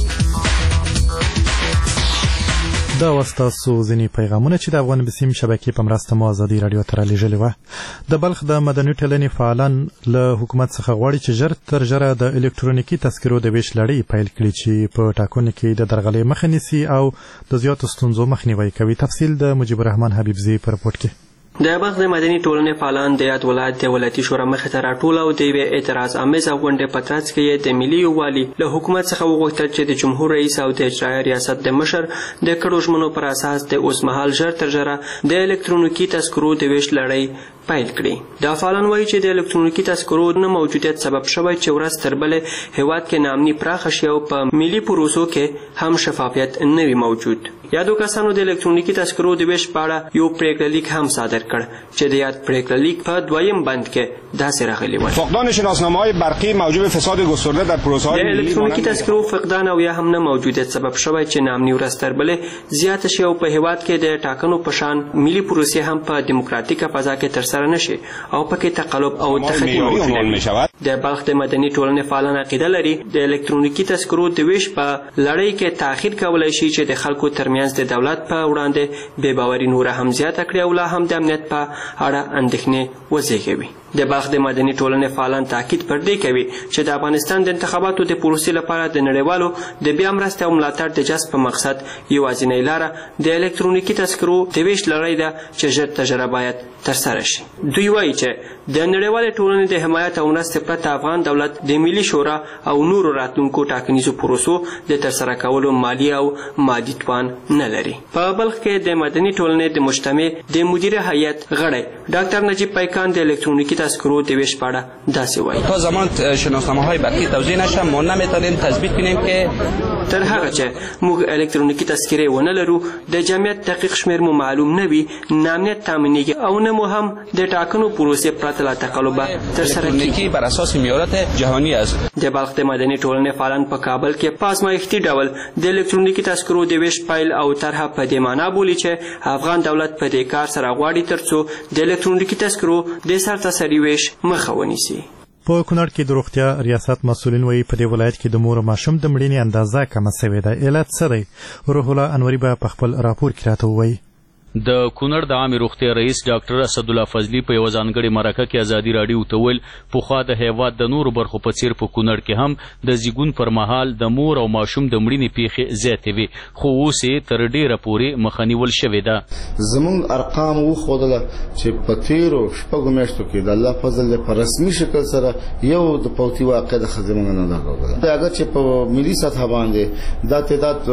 دا وستاسو ځینې پیغامونه چې د افغان بیسیم شبکې په مرسته مو ازادي رادیو ته رالیږلي وه. د بلخ د مدني ټولنې فعالان له حکومت څخه غواړي چې ژر تر ژره د الکترونیکي تذکرو د ویش لړۍ پیل کړي چې په ټاکنو کې د درغلۍ مخه نیسي او د زیاتو ستونزو مخنیوی کوي. تفصیل د مجیب الرحمن حبیبزی په رپورټ کې. د بلخ د مدني ټولنې فعالان د یاد ولایت د ولایتي شورا مخې ته راټول او د یوې اعتراض امیزه غونډې په ترڅ کې د ملي یووالي له حکومت څخه وغوښتل چې د جمهور رئیس او د اجرایه ریاست د مشر د کړو ژمنو پر اساس د اوسمهال ژر تر ژره د الکترونیکي تذکرو د ویش لړۍ پیل کړي. دا فعالان وایي چې د الکترونیکي تذکرو نه موجودیت سبب شوی چې ورځ تر بلې هیواد کې ناامني پراخه شي او په ملي پروسو کې هم شفافیت نه وي موجود. یادو کسانو د الکترونیکي تذکرو د ویش په اړه یو پریکړه لیک هم صادر کړ چې د یاد پریکړه لیک په دویم بند کې داسې راغلی و: فقدان شناسنامه‌های برقی موجب فساد گسترده در پروسه‌های ملی. د الکترونیکي تذکرو فقدان او یا هم نه موجودیت سبب شوی چې ناامني ورځ تر بلې زیاته شي او په هیواد کې د ټاکنو په شان ملي پروسې هم په دیموکراتیکه فضا کې ترسره نشي او پکې تقلب او تخطی موجود وي. د بلخ د مدني ټولنې فعالان عقیده لري د الکترونیکي تذکرو د ویش په لړۍ کې تاخیر کولای شي چې د خلکو ترمنځ د دولت په وړاندې بې باوري نوره هم زیاته کړي او لا هم د امنیت په اړه اندېښنې وزېږوي. د بلخ د مدني ټولنې فعالان تاکید پر دې کوي چې د افغانستان د انتخاباتو د پروسې لپاره د نړیوالو د بیا مرستې او ملاتړ د جذب په مقصد یوازینۍ لاره د الکترونیکي تذکرو د ویش لړۍ ده چې ژر تر ژره باید ترسره شي. دوی وایي چې د نړیوالې ټولنې د حمایت او مرستې پرته افغان دولت د ملي شورا او نورو راتلونکو ټاکنیزو پروسو د ترسره کولو مالی او مادي توان نه لري. په بلخ کې د مدني ټولنې د مجتمع د مدیره هیئت غړی ډاکټر نجیب پیکان د الکترونیکي تذکرو د ویش په اړه داسې وایي: تا زمان شناسنامه‌های برقی توزیع نشه ما نمیتونیم تثبیت کنیم که تر هغه چې موږ الکترونیکي تذکرې ونه لرو د جمعیت دقیق شمیر مو معلوم نه وي نامنیت تامینېږي او نه مو هم د ټاکنو پروسې پرته له تقلب ترسره کیږي. بر اساس معیارات جهانی است. د بلخ د مدني ټولنې فعالان په کابل کې په ازمایښتي ډول د الکترونیکي تذکرو د ویش پیل او طرحه په دې معنا بولي چې افغان دولت په دې کار سره غواړي ترڅو د الکترونیکي تذکرو د سرتاسري ویش مخه ونیسي. په کونړ کې د روغتیا ریاست مسؤلین وایي په دې ولایت کې د مور او ماشوم د مړینې اندازه کمه شوې ده. علت څه دی؟ روح الله انوري به په خپل راپور کې راته ووایي. د کونړ د عامې روغتیا رئیس ډاکټر اسدالله فضلي په یوه ځانګړې مرکه کې ازادي راډیو ته وویل پخوا د هیواد د نورو برخو په څیر په کونړ کې هم د زیږون پر مهال د مور او ماشوم د مړینې پیښې زیاتې وي خو اوس یې تر ډېره پورې مخه نیول شوې ده. زموږ ارقام وښودله چې په تېرو شپږو میاشتو کې د الله فضل په رسمي شکل سره یو د فوتي واقع د ښځې موږ نه درلودله. اګر چې په ملي سطحه باندې دا تعداد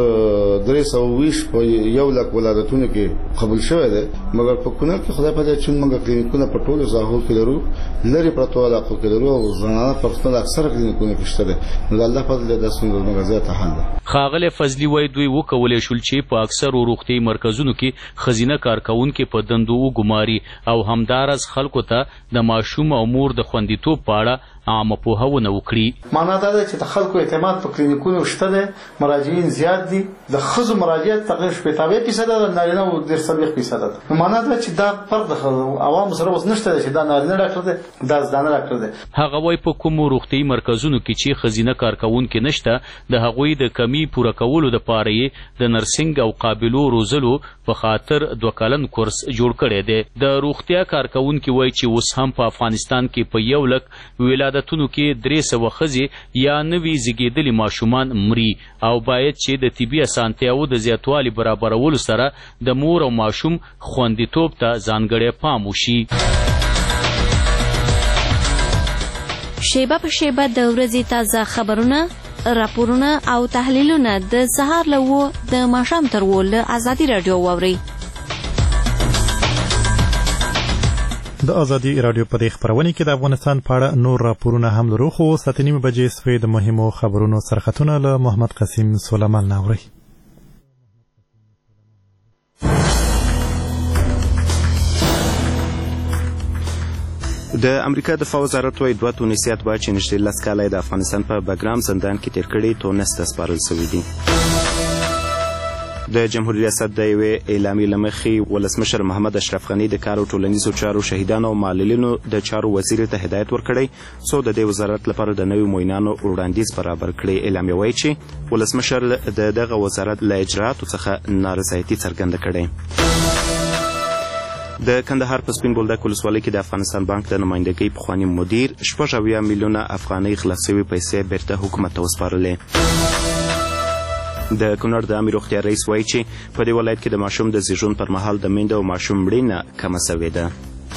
320 په 100,000 ولادتونو کې قبول شوی دی مګر په کونړ کې خدای په دې چې موږ کلینیکونه په ټولو ساحو کې لرو لري پرتو علاقو کې لرو او زنانه په خپل اکثره کلینیکونه کې شته نو الله په دې د څنګه موږ زیات حل ده. ښاغلی فضلي وایي دوی وکولی شول چې په اکثرو روغتیایي مرکزونو کې ښځینه کارکوونکې په دندو وګماري او همداراز خلکو ته د ماشوم او مور د خوندیتوب په اړه عامه پوهونه وکړي. معنا دا ده چې د خلکو اعتماد په کلینیکونو شته ده، مراجعین زیات دي، د ښځو مراجعت تقریبا 90% ده، نارینه 30% ده. معنا دا چې دا فرق د عوامو سره اوس نشته چې دا نارینه ډاکټر دی دا زنانه ډاکټر دی. هغه وایي په کومو روغتیايي مرکزونو کې چې ښځینه کارکوونکي نشته د هغوی د کمی پوره کولو دپاره یې د نرسنګ او قابلو روزلو په خاطر 2 کلن کورس جوړ کړی دی. د روغتیا کارکوونکي وایي چې اوس هم په افغانستان کې په 1 لک ولادتونو کې 300 ښځې یا نوي زیږېدلي ماشومان مري او باید چې د طبي اسانتیاوو د زیاتوالي برابرولو سره د مور او ماشوم خوندیتوب ته ځانګړی پام وشي. شیبه په شیبه د ورځې تازه خبرونه، راپورونه او تحلیلونه د سهار له 7 د ماښام تر 8 له ازادي راډیو واورئ. د ازادي راډیو په دې خبرونه کې د افغانستان په اړه نور راپورونه هم لرو، خو 7:30 بجې سوي د مهمو خبرونو سرخطونه له محمد قاسم سلیمان ناوري. د امریکا دفاع وزارت وايي 2 تونسیات باید چې نږدې 10 کاله د افغانستان په بګرام زندان کې تیر کړي تونس ته سپارل شوي دي. د جمهوریت ریاست د یوې اعلامیې له مخې ولسمشر محمد اشرف غني د کار او ټولنیزو چارو شهیدانو او معلولینو د چارو وزیر ته هدایت ورکړی څو د دې وزارت لپاره د نویو معینانو وړاندیز برابر کړي. اعلامیه وایي چې ولسمشر د دغه وزارت له اجرااتو څخه نارضایتي څرګنده کړې. د کندهار په سپین بولدک ولسوالۍ کې د افغانستان بانک د نمایندګۍ پخواني مدیر 80 میلیونه افغانۍ غلا شوې پیسې بیرته حکومت ته وسپارلې. د کونړ د عامې روغتیا رئیس وایي چې په دې ولایت کې د ماشوم د زیږون پر مهال د میندو او ماشوم مړینه کمه سوې ده.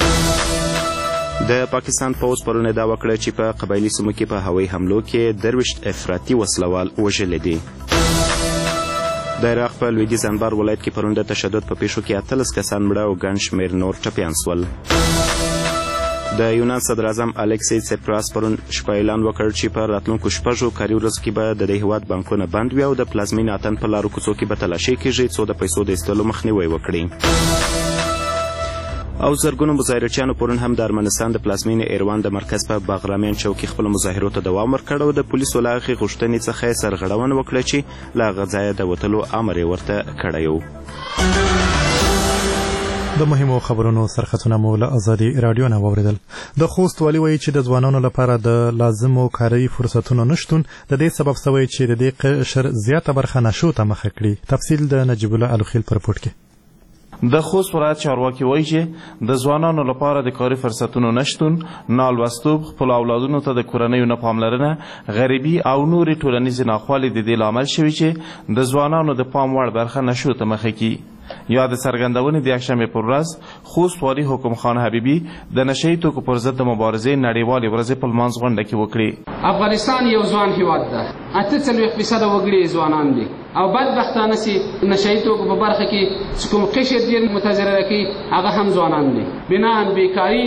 د پاکستان پوځ پرون ادعا وکړه چې په قبایلي سیمو کې په هوایي حملو کې 23 افراطي وسلوال وژلي دي. د عراق په لویدیځ انبار ولایت کې پرون د تشدد په پیښو کې 18 کسان مړه او ګڼ شمېر نور ټپیان سول. د یونان صدر اعظم الیکسیس سپراس پرون شپه اعلان وکړ چې په راتلونکو 6 کاري ورځو کې به د دې هېواد بانکونه بند وي او د پلازمینې اتن په لارو کوڅو کې به تلاشي کېږي څو د پیسو د ایستلو مخنیوی وکړي. او زرګونو مظاهرچیانو پرون هم د ارمنستان د پلازمینې ایروان د مرکز په باغرامیان چوک کې خپلو مظاهرو ته دوام ورکړ او د پولیسو له هغې غوښتنې څخه یې سرغړونه وکړه چې له هغه ځایه د وتلو امر یې ورته کړی و. د مهمو خبرونو سرخطونه مو له ازادي راډیو نه واورېدل. د خوست والي وایي چې د ځوانانو لپاره د لازمو کاري فرصتونو نشتون د دې سبب شوی چې د دې قشر زیاته برخه نشو ته مخه کړي. تفصیل د نجیب الله الخیل پر رپورټ کې. د خوست ولایت چارواکي وایي چې د ځوانانو لپاره د کاري فرصتونو نشتون، نالوستوب، خپلو اولادونو ته د کورنیو نه پاملرنه، غریبي او نورې ټولنیزې ناخوالې د دې لامل شوي چې د ځوانانو د پام وړ برخه نشو ته مخه کړي. یا د څرګندونې د یکشنبې پر ورځ خوست والي حکم خان حبیبي د نشه یي توکو پر ضد د مبارزې نړیوالې ورځې په لمانځ غونډه کې وکړې. افغانستان یو ځوان هیواد ده، 48% وګړي ځوانان دي او بدبختانه چې نشه یي توکو په برخه کې چې کوم قشر ډېر متضرره کوي هغه هم ځوانان دي. بناً بیکاري،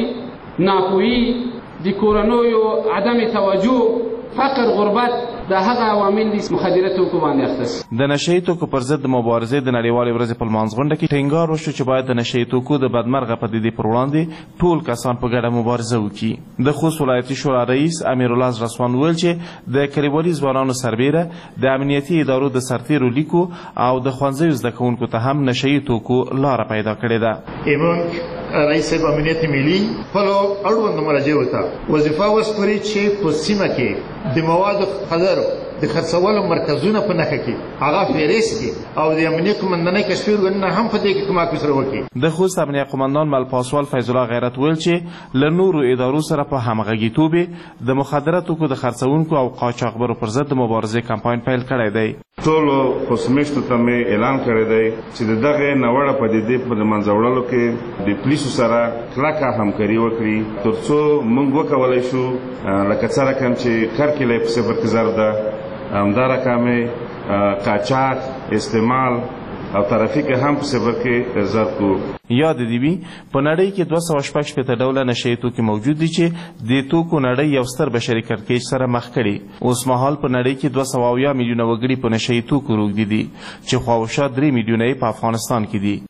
ناپوهي، د کورنیو عدم توجه، فقر، غربت دا هغه عوامل دي مخدره توکو باندې اخته. د نشه یي توکو پر ضد د مبارزې د نړیوالې ورځې په لمانځ غونډه کې ټینګار وشو چې باید د نشه یي توکو د بدمرغه پدیدې پر وړاندې ټول کسان په ګډه مبارزه وکړي. د خوست ولایتي شورا رئیس امیرالله رسوان وویل چې د کلیوالي ځوانانو سربیره د امنیتي ادارو د سرتیرو لیکو او د ښوونځیو زده کوونکو ته هم نشه یي توکو لاره پیدا کړې ده. رئیس امنیت ملی خپلو اړوندو مراجعو ته وظیفه وسپاري چې په سیمه کې د موادو قدر د خرڅولو مرکزونه په نښه کړي، هغه فهرست کړي او د امنیت قمندانۍ کشفي ارګانونه هم په دې کې کمک ورسره وکړي. د خوست امنیه قمندان ملپاسوال فیض الله غیرت ویل چې له نورو ادارو سره په همغږیتوب د مخدره توکو د خرڅونکو او قاچاقبرو پر ضد د مبارزې کمپاین پیل کړی دی. ټولو خوستمیشتو ته مې اعلان کړی دی چې د دغې ناوړه پدیدې په له منځه وړلو کې د پولیسو سره کلکه همکاري وکړي تر څو موږ وکولی شو لکه څه رقم چې کرکیله یې په صفر کې ضرب ده، همدا رقم قاچاق، استعمال او ترافیک هم په صفر کې ضرب کړو. یاد دې وي په نړۍ کې 216 ډوله نشه یي توکي موجود دي چې د توکو نړۍ یو ستر بشري کړکېچ سره مخ کړي. اوس مهال په نړۍ کې 270 میلیونه وګړي په نشه یي توکو روږدي دي چې خواوشا 3 میلیونه په افغانستان کې دي.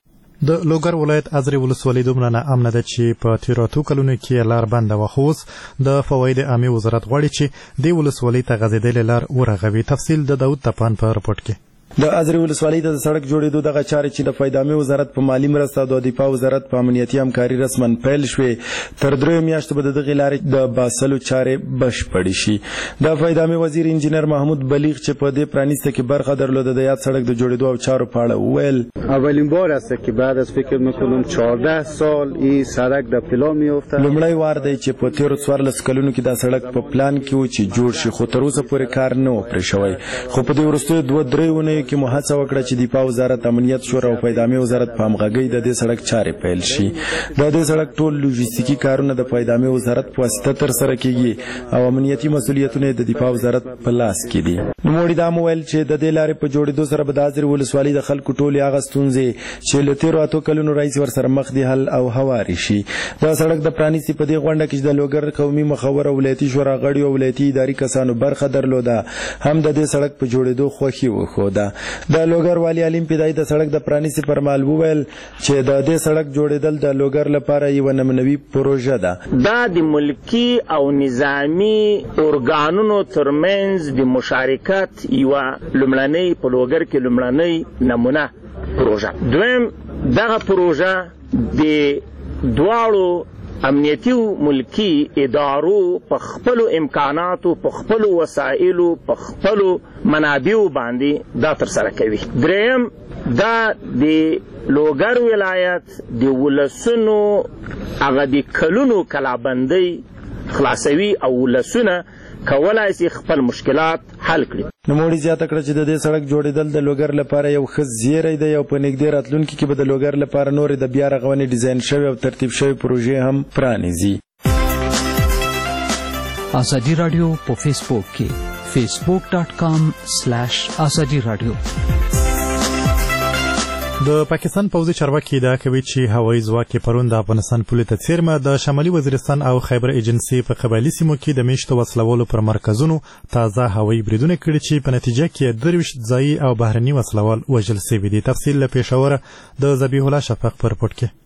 د لوګر ولایت ازرې ولسوالۍ دومره ناامنه ده چې په تېرو اتو کلونو کې لار بنده وه، خو اوس د فواید عامې وزارت غواړي چې دې ولسوالۍ ته غځېدلې لار ورغوي. تفصیل د داود تپان په رپورټ کې. د ازرې ولسوالۍ ته د سړک جوړېدو دغه چارې چې د فایده عامې وزارت په مالي مرسته او د دفاع وزارت په امنیتي همکاري رسما پیل شوې، تر 3 میاشتو به د دغې لارې د باسلو چارې بشپړې شي. د فایده عامې وزیر انجینر محمود بلیغ چې په دې پرانیسته کې برخه درلوده د یاد سړک د جوړېدو او چارو په اړه وویل: اولین بار است که بعد از فکر میکنم 14 سال این سړک د پلان میفته. لومړی وار دی چې په تیرو 14 کلونو کې دا سړک په پلان کې و چې جوړ شي، خو تر اوسه پورې کار نه و پرې شوی. خو په دې وروستیو 2-3 اونیو کې مو هڅه وکړه چې دفاع وزارت، امنیت شورا او فایده عامې وزارت په همغږۍ د دې سړک چارې پیل شي. د دې سړک ټول لوژستیکي کارونه د فایده عامې وزارت په واسطه ترسره کیږي او امنیتي مسؤلیتونه د دفاع وزارت په لاس کې دي. نوموړي دا وویل چې د دې لارې په جوړېدو سره به د ازرې ولسوالۍ د خلکو ټولې هغه ستونزې چې له تېرو 8 کلونو راهیسې ورسره مخ دي حل او هوارې شي. دا سړک د پرانیستي په دې غونډه کې چې د لوګر قومي مخور او ولایتي شورا غړي او ولایتي اداري کسانو برخه درلوده، هم د دې سړک په جوړېدو خوښي وښوده. د لوګر والی علیم پیدای د سړک د پرانیستي پر مهال وویل چې د دې سړک جوړېدل د لوګر لپاره یوه نمونوي پروژه ده. دا د ملکي او نظامي ارګانونو ترمنځ د مشارکت یوه لومړنۍ په لوګر کې لومړنۍ نمونه پروژه. دویم دغه پروژه د دواړو امنیتي ملکی ادارو په خپلو امکاناتو، په خپلو وسایلو، په خپلو منابعو باندې دا ترسره کوي. دریم دا د لوګر ولایت د ولسونو هغه د کلونو کلابندۍ خلاصوي او ولسونه کولای شي خپل مشکلات حل کړي. نوموړي زیاته کړه چې د دې سړک جوړېدل د لوګر لپاره یو ښه زیری دی او په نږدې راتلونکي کې به د لوګر لپاره نورې د بیا رغونې ډیزاین شوې او ترتیب شوې پروژې هم پرانیزي. ازادي راډیو په فیسبوک کې facebook.com/ازادي راډیو. د پاکستان پوځي چارواکي ادعا کوي چې هوایي ځواک یې پرون د افغانستان پولې ته څیرمه د شمالي وزیرستان او خیبر ایجنسي په قبایلي سیمو کې د میشتو وسلوالو پر مرکزونو تازه هوایي بریدونه کړي چې په نتیجه کې 23 ځایي او بهرني وسلوال وژل شوي دي. تفصیل له پېښوره د ذبیح الله شفق په رپورټ کې.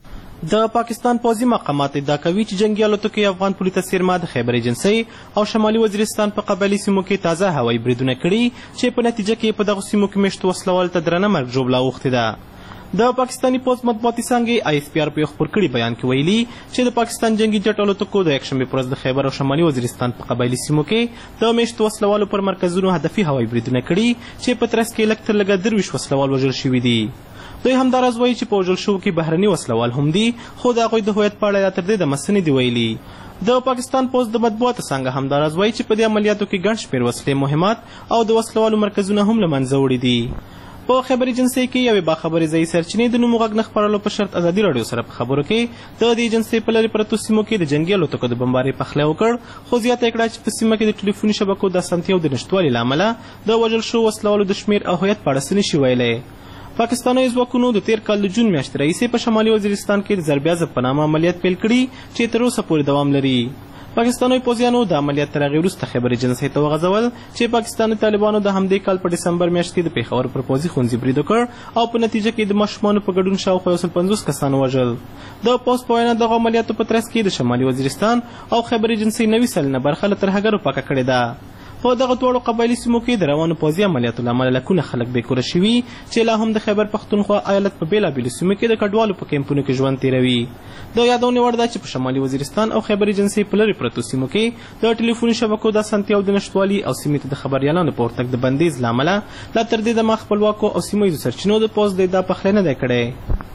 د پاکستان پوځي مقامات ادعا کوي چې جنگي الوتکې افغان پولې ته څیرمه د خیبر ایجنسۍ او شمالي وزیرستان په قبایلي سیمو کې تازه هوایي بریدونه کړي چې په نتیجه کې په دغو سیمو کې میشتو وسلوالو ته درنه مرګ ژوبله اوښتې ده. د پاکستاني پوځ مطبوعاتي څانګې ISPR په یو خپور کړي بیان کې ویلي چې د پاکستان جنگي جټ الوتکو د یکشنبې په ورځ د خیبر او شمالي وزیرستان په قبایلي سیمو کې د میشتو وسلوالو پر مرکزونو هدفي هوایي بریدونه کړي چې په ترڅ کې لږ تر لږه 23 وسلوال وژل شوي دي. دوی همداراز وایي چې په وژل شوو کې بهرني وسلوال هم دي، خو د هغوی د هویت په اړه لا تر دې د مسنې دي ویلي. د پاکستان پوځ د مطبوعاتو څانګه همداراز وایي چې په دې عملیاتو کې ګڼ شمېر وسلې، مهمات او د وسلوالو مرکزونه هم له منځه وړي دي. په خبر ایجنسۍ کې یوې باخبرې ځایي سرچینې د نومو غږ نه خپرولو په شرط ازادي راډیو سره په خبرو کې د دې ایجنسۍ په لرې پرتو سیمو کې د جنګي الوتکو د بمبارۍ پخلی وکړ، خو زیاته یې کړه چې په سیمه کې د ټلیفوني شبکو د اسانتیاو د نشتوالي له امله د وژل شوو وسلوالو د شمېر او هویت په اړه څه نشي ویلی. پاکستاني ځواکونو د تیر کال د جون میاشتې راهیسې په شمالي وزیرستان کې د ضربیازب په نامه عملیات پیل کړي چې تر اوسه پورې دوام لري. پاکستاني پوځیانو د عملیات تر هغې وروسته خیبر ایجنسۍ ته وغځول چې پاکستاني طالبانو د همدې کال په ډسمبر میاشت کې د پېښور پر پوځي ښوونځي برید وکړ او په نتیجه کې د ماشومانو په ګډون شاوخوا 150 کسان وژل. د پوځ په وینا دغه عملیاتو په ترڅ کې د شمالي وزیرستان او خیبر ایجنسۍ 90 سلنه برخه له ترهګرو پاکه کړې ده. په دغه دواړو قبایلي سیمو کې د روانو پوځي عملیاتو له امله لکونه خلک بېکوره شوي چې لا هم د خیبر پښتونخوا ایالت په بېلابېلو سیمو کې د کډوالو په کیمپونو کې ژوند تېروي. د یادونې وړ ده چې په شمالي وزیرستان او خیبر ایجنسۍ په لرې پرتو سیمو کې د ټلیفوني شبکو د اسانتیاو د نشتوالي او سیمې ته د خبریالانو په ورتګ د بندیز له امله لا تر دې دمه خپلواکو او سیمه ییزو سرچینو د پوځ د ادعا پخلی نه دی کړی.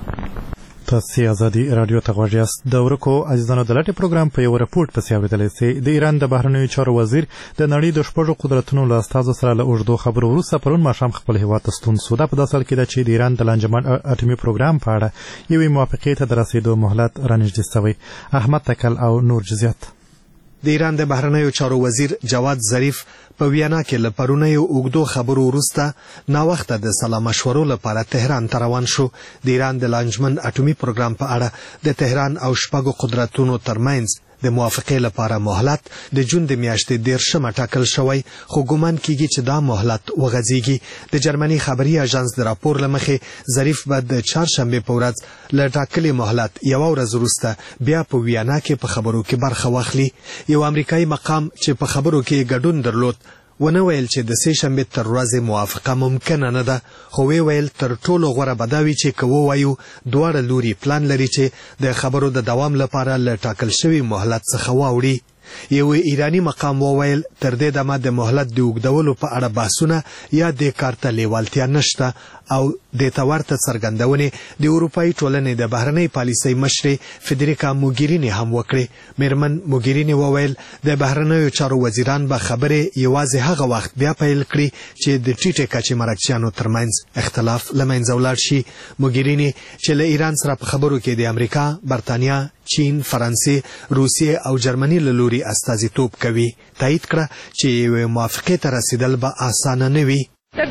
تاسې ازادي راډیو ته غوږ یاست. د ورکو عزیزانو د لټې پروګرام په یو رپورټ پسې اورېدلی سئ. د ایران د بهرنیو چارو وزیر د نړۍ د شپږو قدرتونو له استازو سره له اوږدو خبرو وروسته پرون ماښام خپل هېواد ته ستون سو. دا په داسې حال کې ده چې د ایران د لانجمن اټومي پروګرام په اړه یوې موافقې ته د رسېدو مهلت رانږدې سوی. احمد تکل او نور جزیات. د ایران د بهرنیو چارو وزیر جواد ظریف په ویانا کې له پرونیو اوږدو خبرو وروسته ناوخته د سلا مشورو لپاره تهران ته روان شو. د ایران د لانجمن اټومي پروګرام په اړه د تهران او شپږو قدرتونو ترمنځ د موافقې لپاره مهلت د جون د میاشتې 13 ټاکل شوی، خو ګومان کیږي چې دا مهلت وغځیږي. د جرمني خبري اژانس د راپور لمخې ظریف به د چهارشنبه په ورځ له ټاکلي مهلت یوه ورځ وروسته بیا په ویانا کې په خبرو کې برخه واخلي. یو امریکایي مقام چې په خبرو کې ګډون درلود ونه ویل چې د سې شنبې تر ورځې موافقه ممکنه نه ده، خو وی ویل تر ټولو غوره به دا وي چې که ووایو دواړه لوري پلان لري چې د خبرو د دوام لپاره له ټاکل شوي مهلت څخه واوړي. یو ایرانی مقام وویل تر دې دمه د مهلت د اوږدولو په اړه بحثونه یا د کار ته لیوالتیا نشته او د ته ورته څرګندونې د اروپایي ټولنې د بهرنۍ پالیسۍ مشرې فدریکا موګیریني هم وکړې. میرمن موګیریني وویل د بهرنیو چارو وزیران به خبرې یوازې هغه وخت بیا پیل کړي چې د ټیټې کچې مرکچیانو ترمنځ اختلاف له منځه ولاړ شي. موګیریني چې له ایران سره په خبرو کې د امریکا، برتانیا، چین، فرانسې، روسیې او جرمني له لوري استازیتوب کوي، تایید کړه چې یوې موافقې ته رسیدل به اسانه نه وي.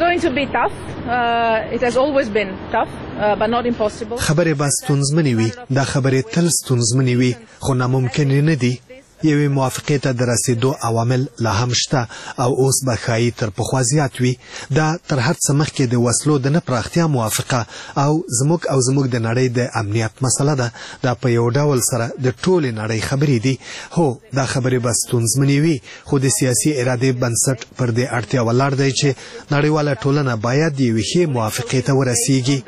خبرې به ستونزمنې وي، دا خبرې تل ستونزمنې وي، خو ناممکنې نه دي. یوې موافقې ته د رسیدو عوامل لا هم شته او اوس به ښایي تر پخوا زیات وي. دا تر هر څه مخکې د وسلو د نه پراختیا موافقه او زموږ د نړۍ د امنیت مسله ده. دا په یو ډول سره د ټولې نړۍ خبرې دي. هو دا خبرې به ستونزمنې وي، خو د سیاسي ارادې بنسټ پر دې اړتیا ولاړ دی چې نړیواله ټولنه باید یوې ښې موافقې ته ورسیږي.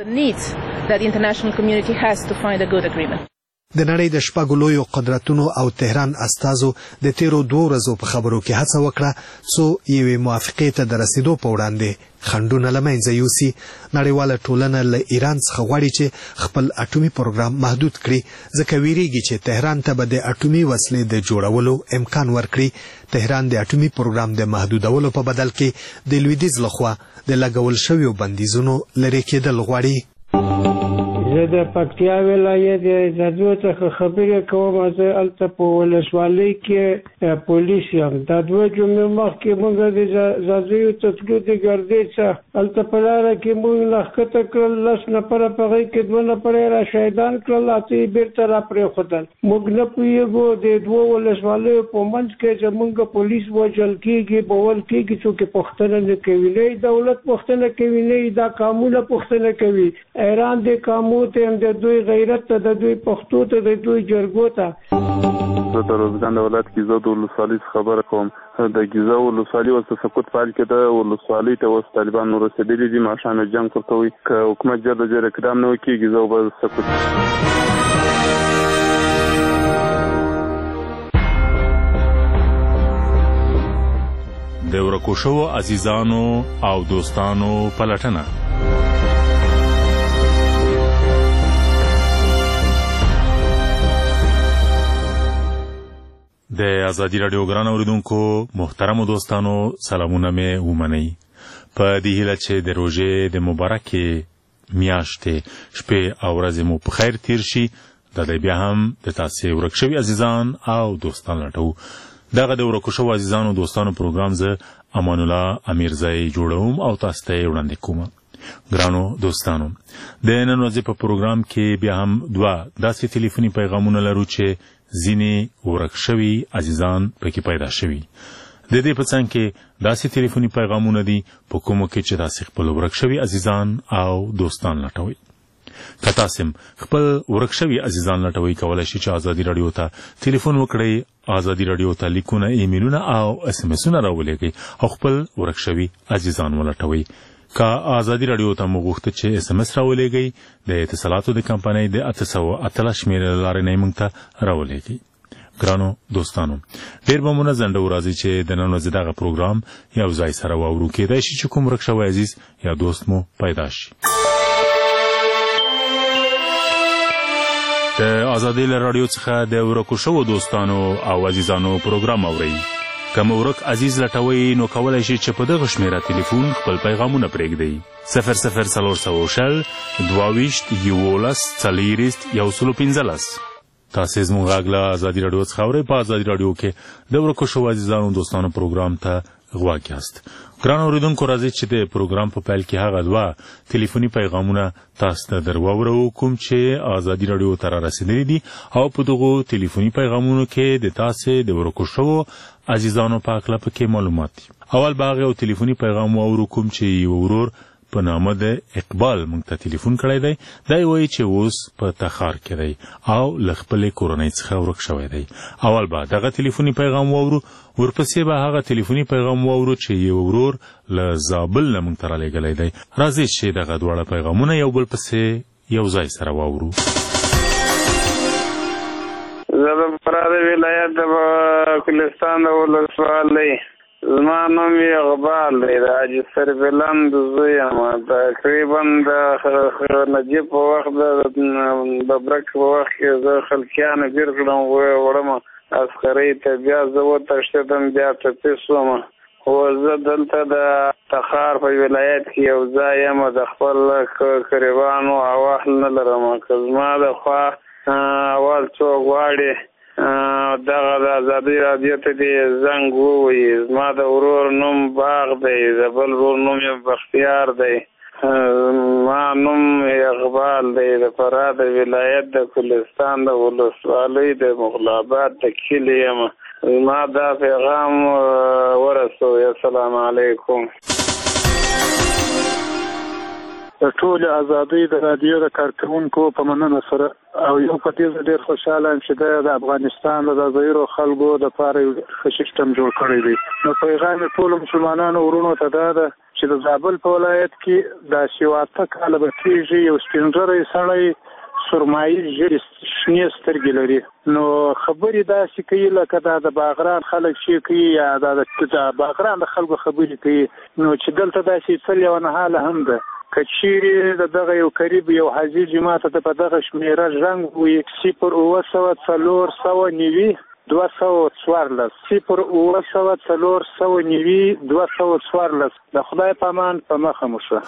د نړۍ د شپږو لویو قدرتونو او تهران استازو د تیرو 2 ورځو په خبرو کې هڅه وکړه څو یوې موافقې ته د رسیدو په وړاندې خنډونه له منځه یوسي. نړیواله ټولنه له ایران څخه غواړي چې خپل اټومي پروګرام محدود کړي، ځکه ویریږي چې تهران ته به د اټومي وسلې د جوړولو امکان ورکړي. تهران د اټومي پروګرام د محدودولو په بدل کې د لویدیځ لخوا د لګول شویو بندیزونو لرې کېدل غواړي. زه د پکتیا ولایت زادو څخه خبرې کوم. زه هلته په ولسوالۍ کې پولیس یم. دا 2 جمعې مخکې موږ د زادیو ته تلو د ګردې څخه هلته په لاره کې موږ راښکته کړل. 10 نفره په هغې کې 2 نفره یې را شهیدان کړل، اته یې بېرته را پرېښودل. موږ نه پوهېږو د 2 ولسوالیو په منځ کې زموږ پولیس وژل کېږي، بول کېږي، څوک یې پوښتنه نه کوي. نه دولت پوښتنه کوي، نه دا قانونه پوښتنه کوي. ایران د قانون ته د دوی غیرت ته، د دوی پښتو ته، د دوی جرګو ته. زه د روزګان ولایت ګیزا د ولسوالۍ خبره کوم. د ګیزا ولسوالۍ اوس سقوط فعال کې ده. ولسوالۍ ته اوس طالبان نور رسېدلي دي. ماښام جنګ ورته وي، که حکومت جر اقدام نه وکړي ګیزا به سقوط. د ورکو شوو عزیزانو او دوستانو پلټنه. د ازادي راډیو ګران اوریدونکو محترمو دوستانو سلامونه مې ومنئ. په دې هیله چې د روژې د مبارکې میاشتې شپې او ورځې مو په خیر تیر شي. د دې بیا هم د تاسې ورک شوي عزیزان او دوستان لټو. دغه د ورکو شوو عزیزانو دوستانو پروګرام زه امان الله امیرزی جوړوم او تاسو ته یې وړاندې کوم. ګرانو دوستانو، د نن ورځې په پروګرام کې بیا هم 2 داسې ټلیفوني پیغامونه لرو چې ځینې ورک شوي عزیزان پکې پیدا شوي. د دې په څنګ کې داسې ټلیفوني پیغامونه دي په کومو کې چې تاسې خپل ورک شوي عزیزان او دوستان لټوئ. که تاسې خپل ورک شوي عزیزان لټوئ، کولی شئ چې ازادي راډیو ته ټلیفون وکړئ، ازادي راډیو ته لیکونه، ایمیلونه او SMS-ونه راولېږئ او خپل ورک شوي عزیزان ولټوئ. که ازادي راډیو ته مو غوښتل چې SMS راولېږئ، د اتصالاتو د کمپنۍ د 818 شمېرې له لارې نه یې موږ ته راولېږئ. ګرانو دوستانو، ډېر به مو نه ځنډو راځي چې د نن ورځې دغه پروګرام یو ځای سره واورو. کېدای شي چې کوم ورک شوی عزیز یا دوست مو پیدا شي. د ازادي راډیو څخه د ورکو شوو دوستانو او عزیزانو پروګرام اورئ. که مو ورک عزیز لټوئ نو کولی شئ چې په دغه شمېره ټلیفون خپل پیغامونه پرېږدئ. 00400 22 11 115. تاسې زموږ غږ له ازادي راډیو څخه اورئ. په ازادي راډیو کې د ورکو شوو عزیزانو دوستانو پروګرام ته غوږ یاست. ګران اوریدونکو راځي چې د پروګرام په پیل کې هغه دوه ټلیفوني پیغامونه تاسو ته درواورو کوم چې ازادي رادیو ته رسیدلي دي او په دغه ټلیفوني پیغامونو کې د تاسو د ورکو شو عزیزانو په اړه پکې معلومات دي. اول باغ یو ټلیفوني پیغام ورو کوم چې یو ورور په نامه د اقبال موږ ته ټلیفون کړی دی. دا وایي چې اوس په تخار کې دی او له خپلې کورنۍ څخه ورک شوی دی. اول به دغه ټلیفوني پیغام واورو، ورپسې به هغه ټلیفوني پیغام واورو چې یو ورور له زابل نه موږ ته رالیږلی دی. راځئ چې دغه دواړه پیغامونه یو بل پسې یو ځای سره واورو. زه د فراه ولایت د کلستان د ولسوالۍ، زما نوم یې اقبال دی، د حاجي سربلند زوی یم. تقریبا د نجیب په وخت د ببرک په وخت کې زه خلقیانو ګیر کړم، وړم عسکرۍ ته، بیا زه وتښتېدم، بیا ټپي شوم. خو زه دلته د تخار په ولایت کې یو ځای یم، د خپل قریبانو احوال نه لرم. که زما د خوا اول څوک غواړي دغه د ازادۍ رادیو ته دې زنګ ووایي. زما د ورور نوم باغ دی، د بل ورور نوم یې بختیار دی، ما نوم اقبال دی، د فراه د ولایت د کلستان د ولسوالۍ د مغلاباد د کلي یم. زما دا پیغام ورسوئ. السلام علیکم. د ټول ازادۍ د رادیو د کارکونکو په مننه سره او یو په دې ډېر خوشاله یم چې د افغانستان د ځایرو خلکو د پاره یو ښه سیستم جوړ کړی دی. نو پیغام ټول مسلمانانو ورونو ته دا ده چې د زابل په ولایت کې د سیواته کاله به کېږي یو سپینږیری سړی سرمایي ژیړې شنې سترګې لري. نو خبرې داسې کوي لکه دا د باغران خلک چې کوي یا د باغران د خلکو خبرې کوي. نو چې دلته داسې څه لیونه حاله هم ده. که چیرې د دغه یو قریب یو حاجي جماعت ته په دغه شمیره رنګ وي 0 214 214 د خدای په امان په مخه مو شه.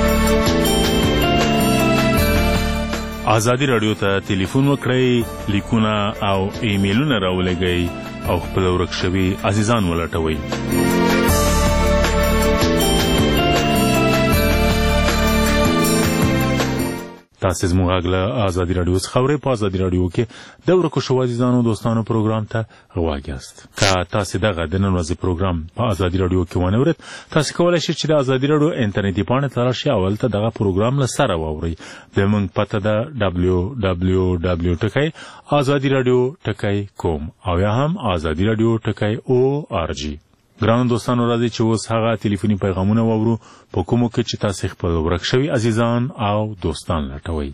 ازادي رادیو ته ټلیفون وکړئ، لیکونه او ایمیلونه راولېږئ او خپل ورک شوي عزیزان ولټوئ. تاسو زموږ غږ له ازادي رادیو څخه اورئ. په ازادي رادیو کې د ورکو شوو عزیزانو دوستانو پروګرام ته غوږ یاست. که تاسو دغه د نن ورځې پروګرام په ازادي رادیو کې ونه اورئ، تاسو کولی شئ چې د ازادي رادیو انټرنیټي پاڼې ته راشئ او هلته دغه پروګرام له سره واورئ. زموږ پته ده www.azadiradio.com او یا هم azadiradio.org. ګرانو دوستانو راځئ چې اوس هغه ټلیفوني پیغامونه واورو په کومو کې چې تاسو خپل ورک شوي عزیزان او دوستان لټوئ.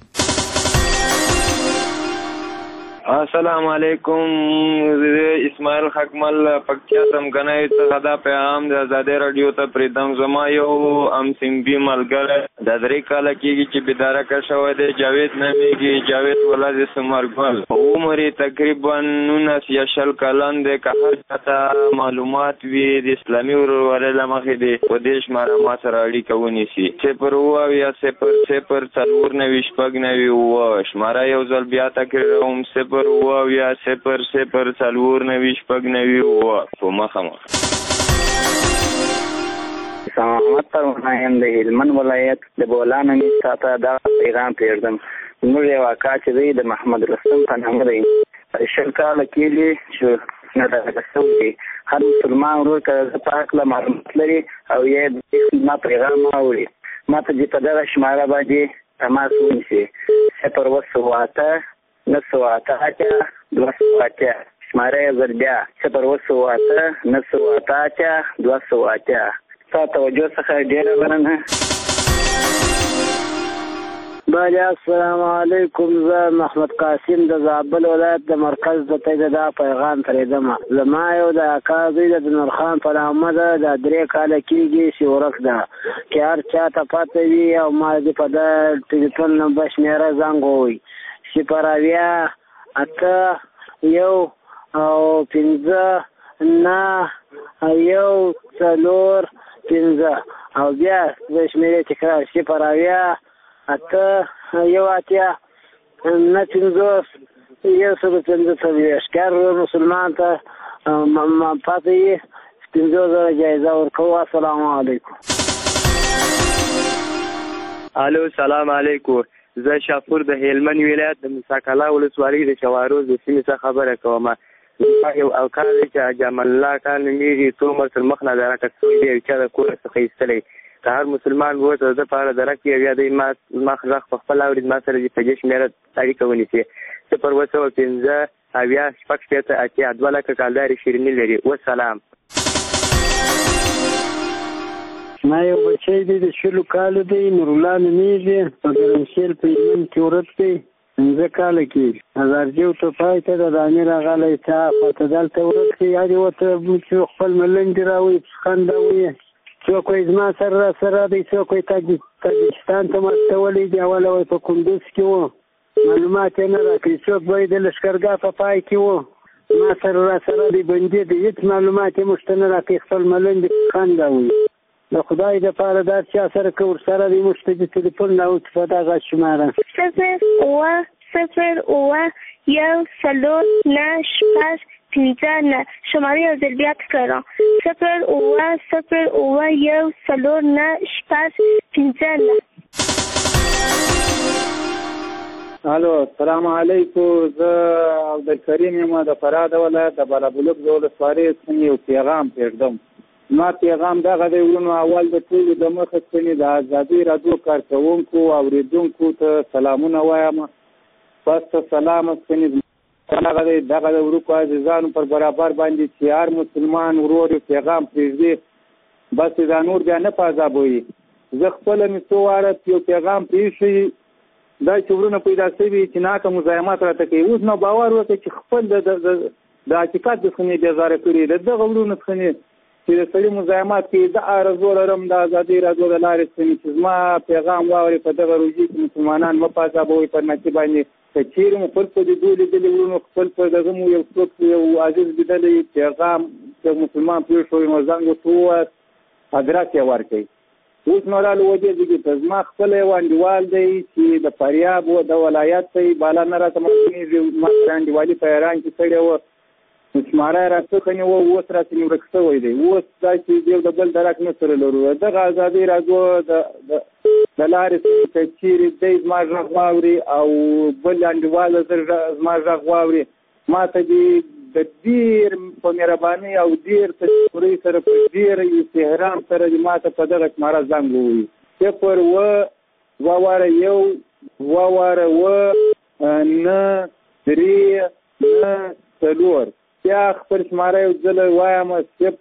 السلام علیکم. اسماعیل حکمل پکتیا څمکنۍ څخه دا پیغام د ازادۍ رادیو ته پریدم. زما یو امسنګي ملګری د 3 کاله کېږي چې بیدارکه شوی دی، جاوید نومیږي، جاوید ولد سمرګل. عمر یې تقریبا 19 کلن دی. که هر چاته معلومات وي د اسلامي ورورولۍ له مخې دی په دې شماره ما سره اړیکه ونیسي. 0 شماره یو ځل بیا تکراروم 0 په مخه مخ. محمد پروانه د هلمند ولایت د بولان نستا ته دا پیغام پرېږدم. زموږ یو اکا چې دی د محمد رستم په نامه دی، 20 کاله کېږي چې نډاګه شوی دی. هر مسلمان ورور که زه په هکله معلومات لري او یې ما پیغام اوري، ما ته دې په دغه شماره باندې تماس ونیسي. 0 9 شماره یې زر بیا 0 9 تا توجه څخه ډېره مننه. بله السلام علیکم. زه محمد قاسم د زابل ولایت د مرکز د ته دا پیغام پرېږدم. زما یو د اکا زوی د نورخان په نامه ده، د 3 کاله کېږي چې ورک ده. که هر چا ته پته وي او ما دې په ده ټلیفون نمبر شمېره زنګ ووایي 0 او بیا د شمېرې تکرار 0 مسلمان ته پاتې 15,000 جایزه ورکوو. السلام علیکم. الو سلام علیکم. زه شاپور د هلمند ولایت د موسی ولسوالۍ د شواروز د سیمې څخه خبره کوم. یو اوکار دی چې جمال الله خان نومیږي، څو عمر تر مخ نه درکه شوی دی، چا د کور څخه ایستلی. که هر مسلمان ورته د پاره درک یو یا دی ما غږ په خپل اورید ما سره په دې شمیره اړیکه ونیسي. 015 اویا شپږ شپېته اتیا 2 لکه کالدارې شیریني لري. وسلام. ما یو بچی دی د 20 کالو دی، نورالله نومیږي، په ګرمسیل په هلمند کې ورک دی، 15 کاله کېږي. هزارجیو توپای ته د امیر اغا له اطاعت دلته ورک دی. یادې ورته چې خپل ملنډې راوایي، پسخنده وایي. څوک وایي زما سره راسره دی، څوک وایي تاجکستان ته مستولی دی، اوله وایي په کندوز کې و، معلومات یې نه راکړي. څوک وایي د لښکرګاه په پای کې و، ما سره راسره دی، بندي دی، هېڅ معلومات یې موږ ته نه راکړي. خپل ملنډې پسخنده وایي. د خدای د پاره دا چا سره که ورسره دی، موږ ته د تلیفون راوځي په دغه شماره 0801409 شماره یو ځل بیا تکرارم 0801409 الو السلام علیکم. زه عبدالکریم یم د فراه ولایت د بالابلوک د ولسوالۍ څخه یو پیغام پرېږدم. ما پیغام دغه دی ورونو، اول د ټولو د مخه څخه د ازادي راډیو کارکوونکو او اورېدونکو ته سلامونه وایم. پس ته سلام څخه دغه د ورکو عزیزانو پر برابر باندې چې هر مسلمان ورور پیغام پرېږدي، بس دا نور بیا نه په عذابوي. زه خپله مې څو واره یو پیغام پرېښی، دا چې ورونه پیدا شوي چې ناکه مزاحمت راته کوي. اوس نو باور وکړئ چې خپل د حقیقت د څخه یې بیزاره کړي، د دغه ورونو څخه چې د سړي مزاحمت کوي. د آرزو لرم د ازادۍ راډیو د لارې څخه چې زما پیغام واوري په دغه روژې کې مسلمانان مه په عذابوئ په نکي باندې. که چیرې مو خپل په لیدو لیدلي ورونو، خپل په دغه مو یو څوک یو عزیز لیدلی پیغام چې مسلمان پرېښوي، نو زنګ ورته ووایاست، ادرس یې ورکړئ. اوس نو رالو وجې ځکې ته زما خپله یو انډیوال دی چې د فاریاب د ولایت دی، بالا نه راته معلومېږي. ما سره انډیوالي په ایران کې کړې وه، شماره یې راڅخه نیوه، اوس راته مې ورک شوی دی. اوس دا چې یو د بل درک نه سره لرو. دغه ازادۍ راډیو د لارې څخه چیرې دی زما غږ واوري او بل انډیوال زما غږ واوري، ما ته دې د ډېر په مهربانۍ او ډېر تشکرۍ سره په ډېر استحرام سره دې ما ته په دغه شماره زنګ ووایي 020121939. بیا خپل شماره یو ځل وایم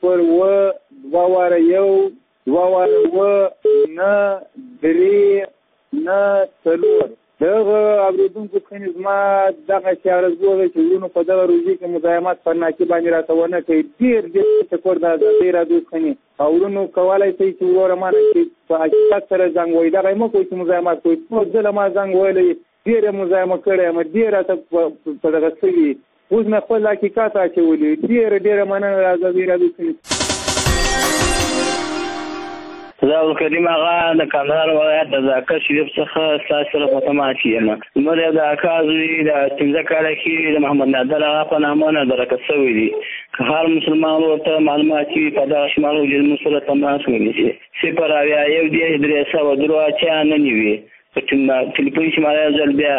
020121939. دغه اورېدونکو څخه زما دغه چې آرزو ده چې ورونو په دغه روژې کې مزاحمت په ناکي باندې راته ونه کوي. ډېر شکر د ازادۍ راډیو څخه او ورونو کولی شئ چې وروره ما نه چې په حقیقت سره زنګ وایي. دغه یې مه کوئ چې مزاحمت کوئ. څو ځله ما زنګ ویلی، ډېر یې مزاحمت کړی یم، ډېر راته په دغه شوي. اوس مې خپل حقیقت اچولي. ډېره مننه د ازادۍ راډیو څخه. زه عبدالکریم آغا د کندهار ولایت د زاکر شریف څخه ستاسو سره په تماس یم. زموږ یو د اکا زوی د 15 کاله کې د محمد نادر آغا په نامه نه درکه شوی دی. که هر مسلمان ورته معلومات وي په دغه شماره وجود موږ سره تماس ونیسي 0811302 په ټلیفون شماره ځل بیا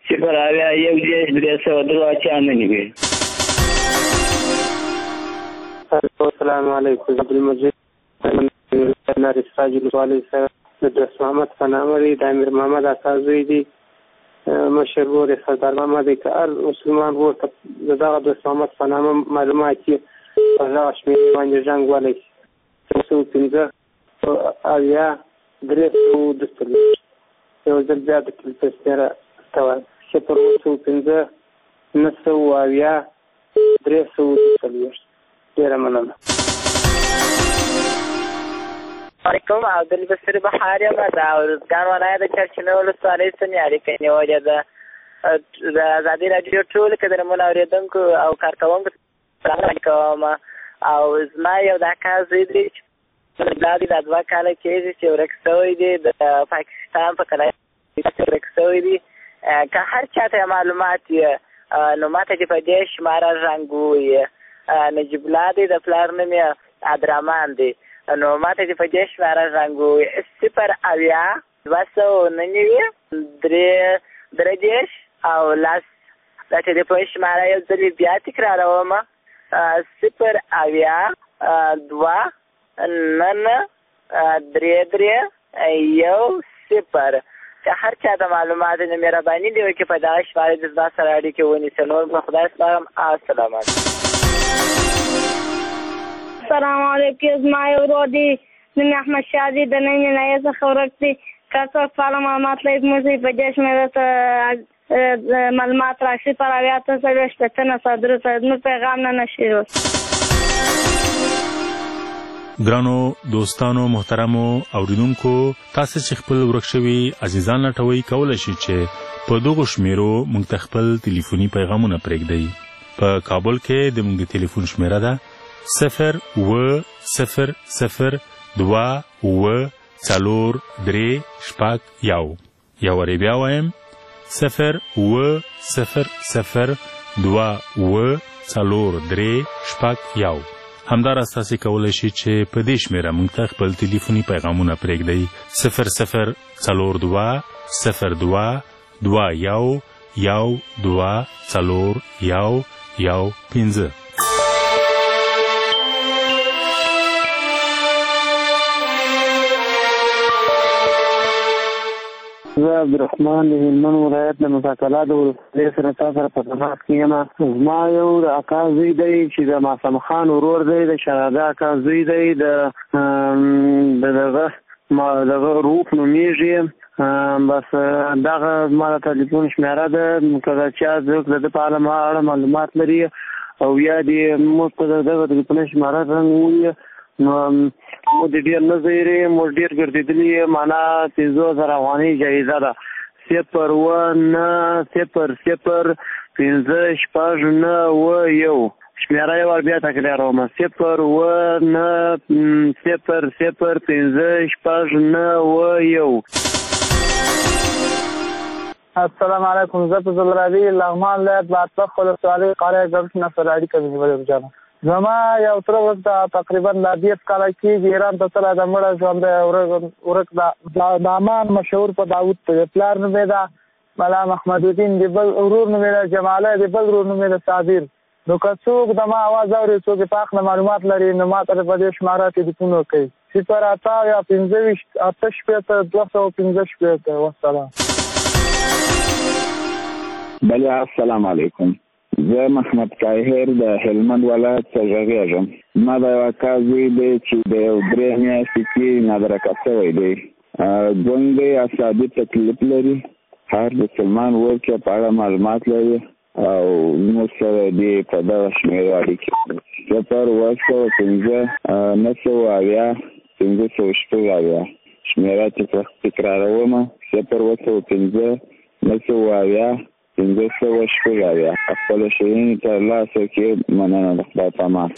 0811302 السلام علیکم. عبدالمجید ناری سراج ولسوالۍ سره د دوست محمد په نامه دی، د امیر محمد اکا زوی دی، مشر ورور یې سردار محمد دی. که هر مسلمان ورور ته د دغه دوست محمد په نامه معلومات یې په دغه شمېرې باندې زنګ وهلی شي 015 اویا 342. یو ځل بیا د تلیفون شمېره ته وایم 015 900 342. ډېره مننه. علیکم. عبدالبصیر بهار یم د ارزګان ولایت د چرچینه ولسوالۍ څخه مې اړیکه نیولې ده. د ازادۍ راډیو ټولو قدرمنو اورېدونکو او کارکوونکو سلام کوم. او زما یو د اکا زوی دی چې دا د 2 کاله کېږي چې ورک شوی دی، د پاکستان په کراچۍ کې ورک شوی دی. که هر چاته معلومات وي نو ما ته دې په دې شماره زنګ ووایي. نجیب الله دی، د پلار نوم یې عبدالرحمن دی. نو ماته چې په دې شماره زنګ ووایي 0 299 3 او لس. دا چې د په شماره یو ځلې بیا تکراروم 0 2 9 3 1 0. که هر چا د معلوماتو نه مهرباني دی وکړي په دغه شماره د زما سره اړیکې ونیسي. نور په خدای سپارم. السلام علیکم. السلام علیکم. زما یو ورور دی نوم احمد شاه دی، د نوې ولایت څخه ورک دی. که څوک فعاله معلومات لري موږ په دې شمېره ته معلومات راشي پر 8 نو پیغام نه نشي. ګرانو دوستانو محترمو اوریدونکو، تاسو چې خپل ورک شوي عزیزان لټوي کولای شئ چې په دغه شمیرو موږ ته خپل ټلیفوني پیغامونه پرېږدئ. په کابل کې د موږ د ټلیفون شمیره ده 080043431. یو وری بیا وایم 080043431. همداراز تاسو کولی شئ چې په دې شمیره موږ ته خپل ټلیفوني پیغامونه پرېږدئ 00222212415. زه عبدالرحمن د هلمند ولایت د مساکلا د ولسوالۍ سره تا سره په تماس کې یم. زما یو د اکا زوی دی چې د معصوم خان ورور دی، د شهزاده اکا زوی دی، دغه روح نومیږي. بس دغه زما د تلیفون شمیره ده. که چا څوک د ده په اړه معلومات لري او یا دې موږ ته دغه تلیفون شمیره رنګ ووایي نو موږ ډېر نه ځایرې، موږ ډېر ګرځېدلي. معنا 50,000 افغانۍ جایزه ده. 0190591 شمیره یې ور بیا تکراروم 0190591. السلام علیکم. زه په زلرابي لغمان ولایت باطبخ ولسوالۍ قریه ګرد نه سره اړیکه نیولې جانم. زما یو تر وخت تقریبا 10 کاله کېږي ایران ته تللی د مړه ژوند ورک د امان مشهور په داود ته د پلار نوم یې ده ملا محمد الدین، د بل ورور نوم یې ده جمالی، د بل ورور نوم یې ده صابر. نو که څوک د ما اواز اوري، څوک په حق نه معلومات لري، نو ما ته په دې شماره ټلیفون وکړئ 08025 والسلام. بله السلام علیکم. زه محمد طاهر د هلمند ولایت څخه غږیږم. ما د یو اکا زوی دی چې د یو 3 میاشتې کې نادرکه شوی دی. ګوند دی اعصابي تکلیف لري. هر د سلمان ورکه په اړه معلومات لري او موږ سره دې په دغه شمېره اړیکې 01909 شمېره تکراروم 01909 خپل شیرینې ترلاسه کړي. مننه د خدای په امان.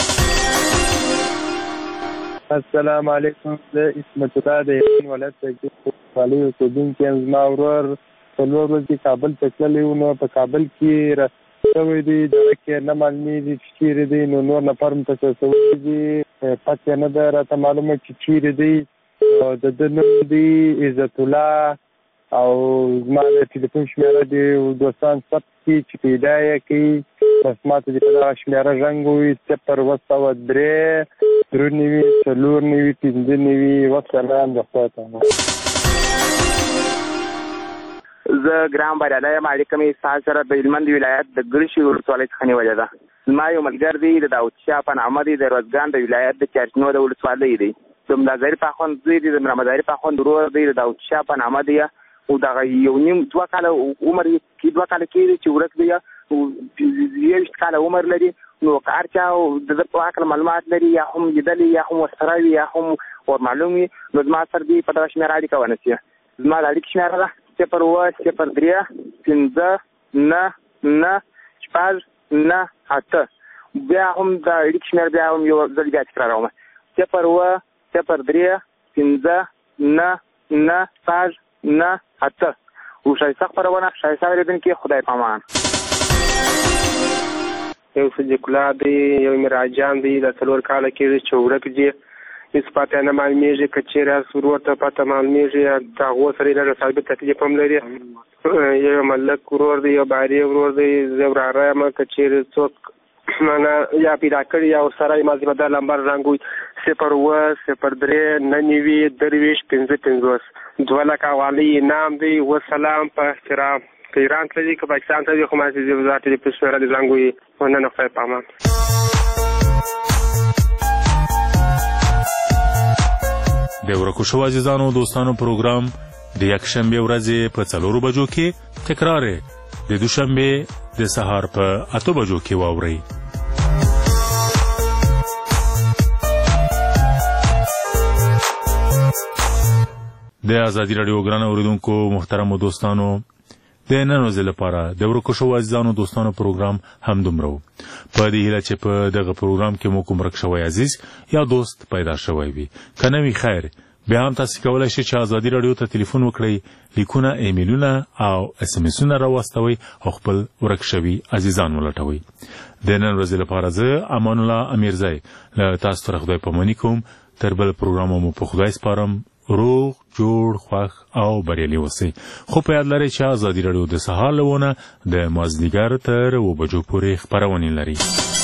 السلام علیکم. زه اسمت الله د هلمند ولایت ولسوالۍ اوسېدونکی یم. زما ورور څلور ورځې کابل ته تللی و، نو په کابل کې شوی دی، دغه کې نه معلومېږي چې چیرې دی. نو نور نفر هم تشر شوی دي، پته نه ده راته معلومه چې چیرې دی. د ده نوم دی عزت الله او زما د ټلیفون شمیره دی دوستان ثبت کړي چې پیدا یې کړي. بس ما ته دې په دغه شمیره زنګ ووایي 02003 499 والسلام. د خدای په امان. زه ګرام بریالی یم. اړیکه مې ستاسو سره د هلمند ولایت د ګرشي ولسوالۍ څخه نیولې ده. زما یو ملګری دی د داود شاه په نامه دی، د روزګان د ولایت د چارچنو د ولسوالۍ دی. د ملا ظاهر پاخوند زوی دی، د محمد ظاهر پاخوند ورور دی، د داود شاه په نامه دی. او دغه یو نیم 2 کاله عمر کې 2 کاله کېږي چې ورک دی، 20 کاله عمر لري. نو که هر چا د ده په هکله معلومات لري یا هم لیدلی یا هم ورسره وي یا هم ور معلوم وي، نو زما سره دې په دغه شمېره اړیکه ونیسي. زما د اړیکې شمېره ده 0203598. بیا هم د اړیکې شمېره بیا هم یو ځل بیا تکراروم 0203598. او شایسته خپرونه، شایسته اورېدونکي، خدای په امان. یو صدیق الله دی، یو میراج جان دی، د 4 کاله کېږي چې ورک دي. هېڅ پته نه معلومېږي، که چېرې ورور ته پته معلومېږي د هغو سره یې لږ ثابت تکلیف هم لري. یو ملک ورور دی، یو باري ورور دی، زه وراره یم. که چېرې څوک یا پیدا کړي یا ورسره یې مازدي بدل نمبر رنګوي 01 03 99 درویش 55 2 لکه حوالې انعام دی. وسلام په احترام. که ایران ته ځي که پاکستان ته ځي خو ماسې زه ټلیفون شمېره دې زنګوي. مننه، خدای په امان. د ورکو شو عزیزانو دوستانو پروګرام د یکشنبې ورځې په 4 بجو کې تکرار د دوشنبې د سهار په 8 بجو کې واورئ. د ازادي راډیو ګران اوریدونکو محترمو دوستانو، د نن ورځې لپاره د ورکو شو عزیزانو دوستانو پروګرام هم دومره و. په دې هیله چې په دغه پروګرام کې مو کوم ورک شوی عزیز یا دوست پیدا شوی وي. که نه وي خیر، بیا هم تاسو کولی شئ چې ازادي راډیو ته تلیفون وکړئ، لیکونه، ایمیلونه او اس ام اسونه راواستوئ او خپل ورک شوي عزیزان ولټوئ. د نن ورځې لپاره زه امان الله امیرزی له تاسو سره خدای پاماني کوم. تر بل پروګرام مو په خدای سپارم. روغ جوړ خوښ او بریالي اوسئ. خو په یاد لرئ چې ازادي راډیو د سهار له 9 د مازدیګر تر 2 بجو پورې خپرونې لري.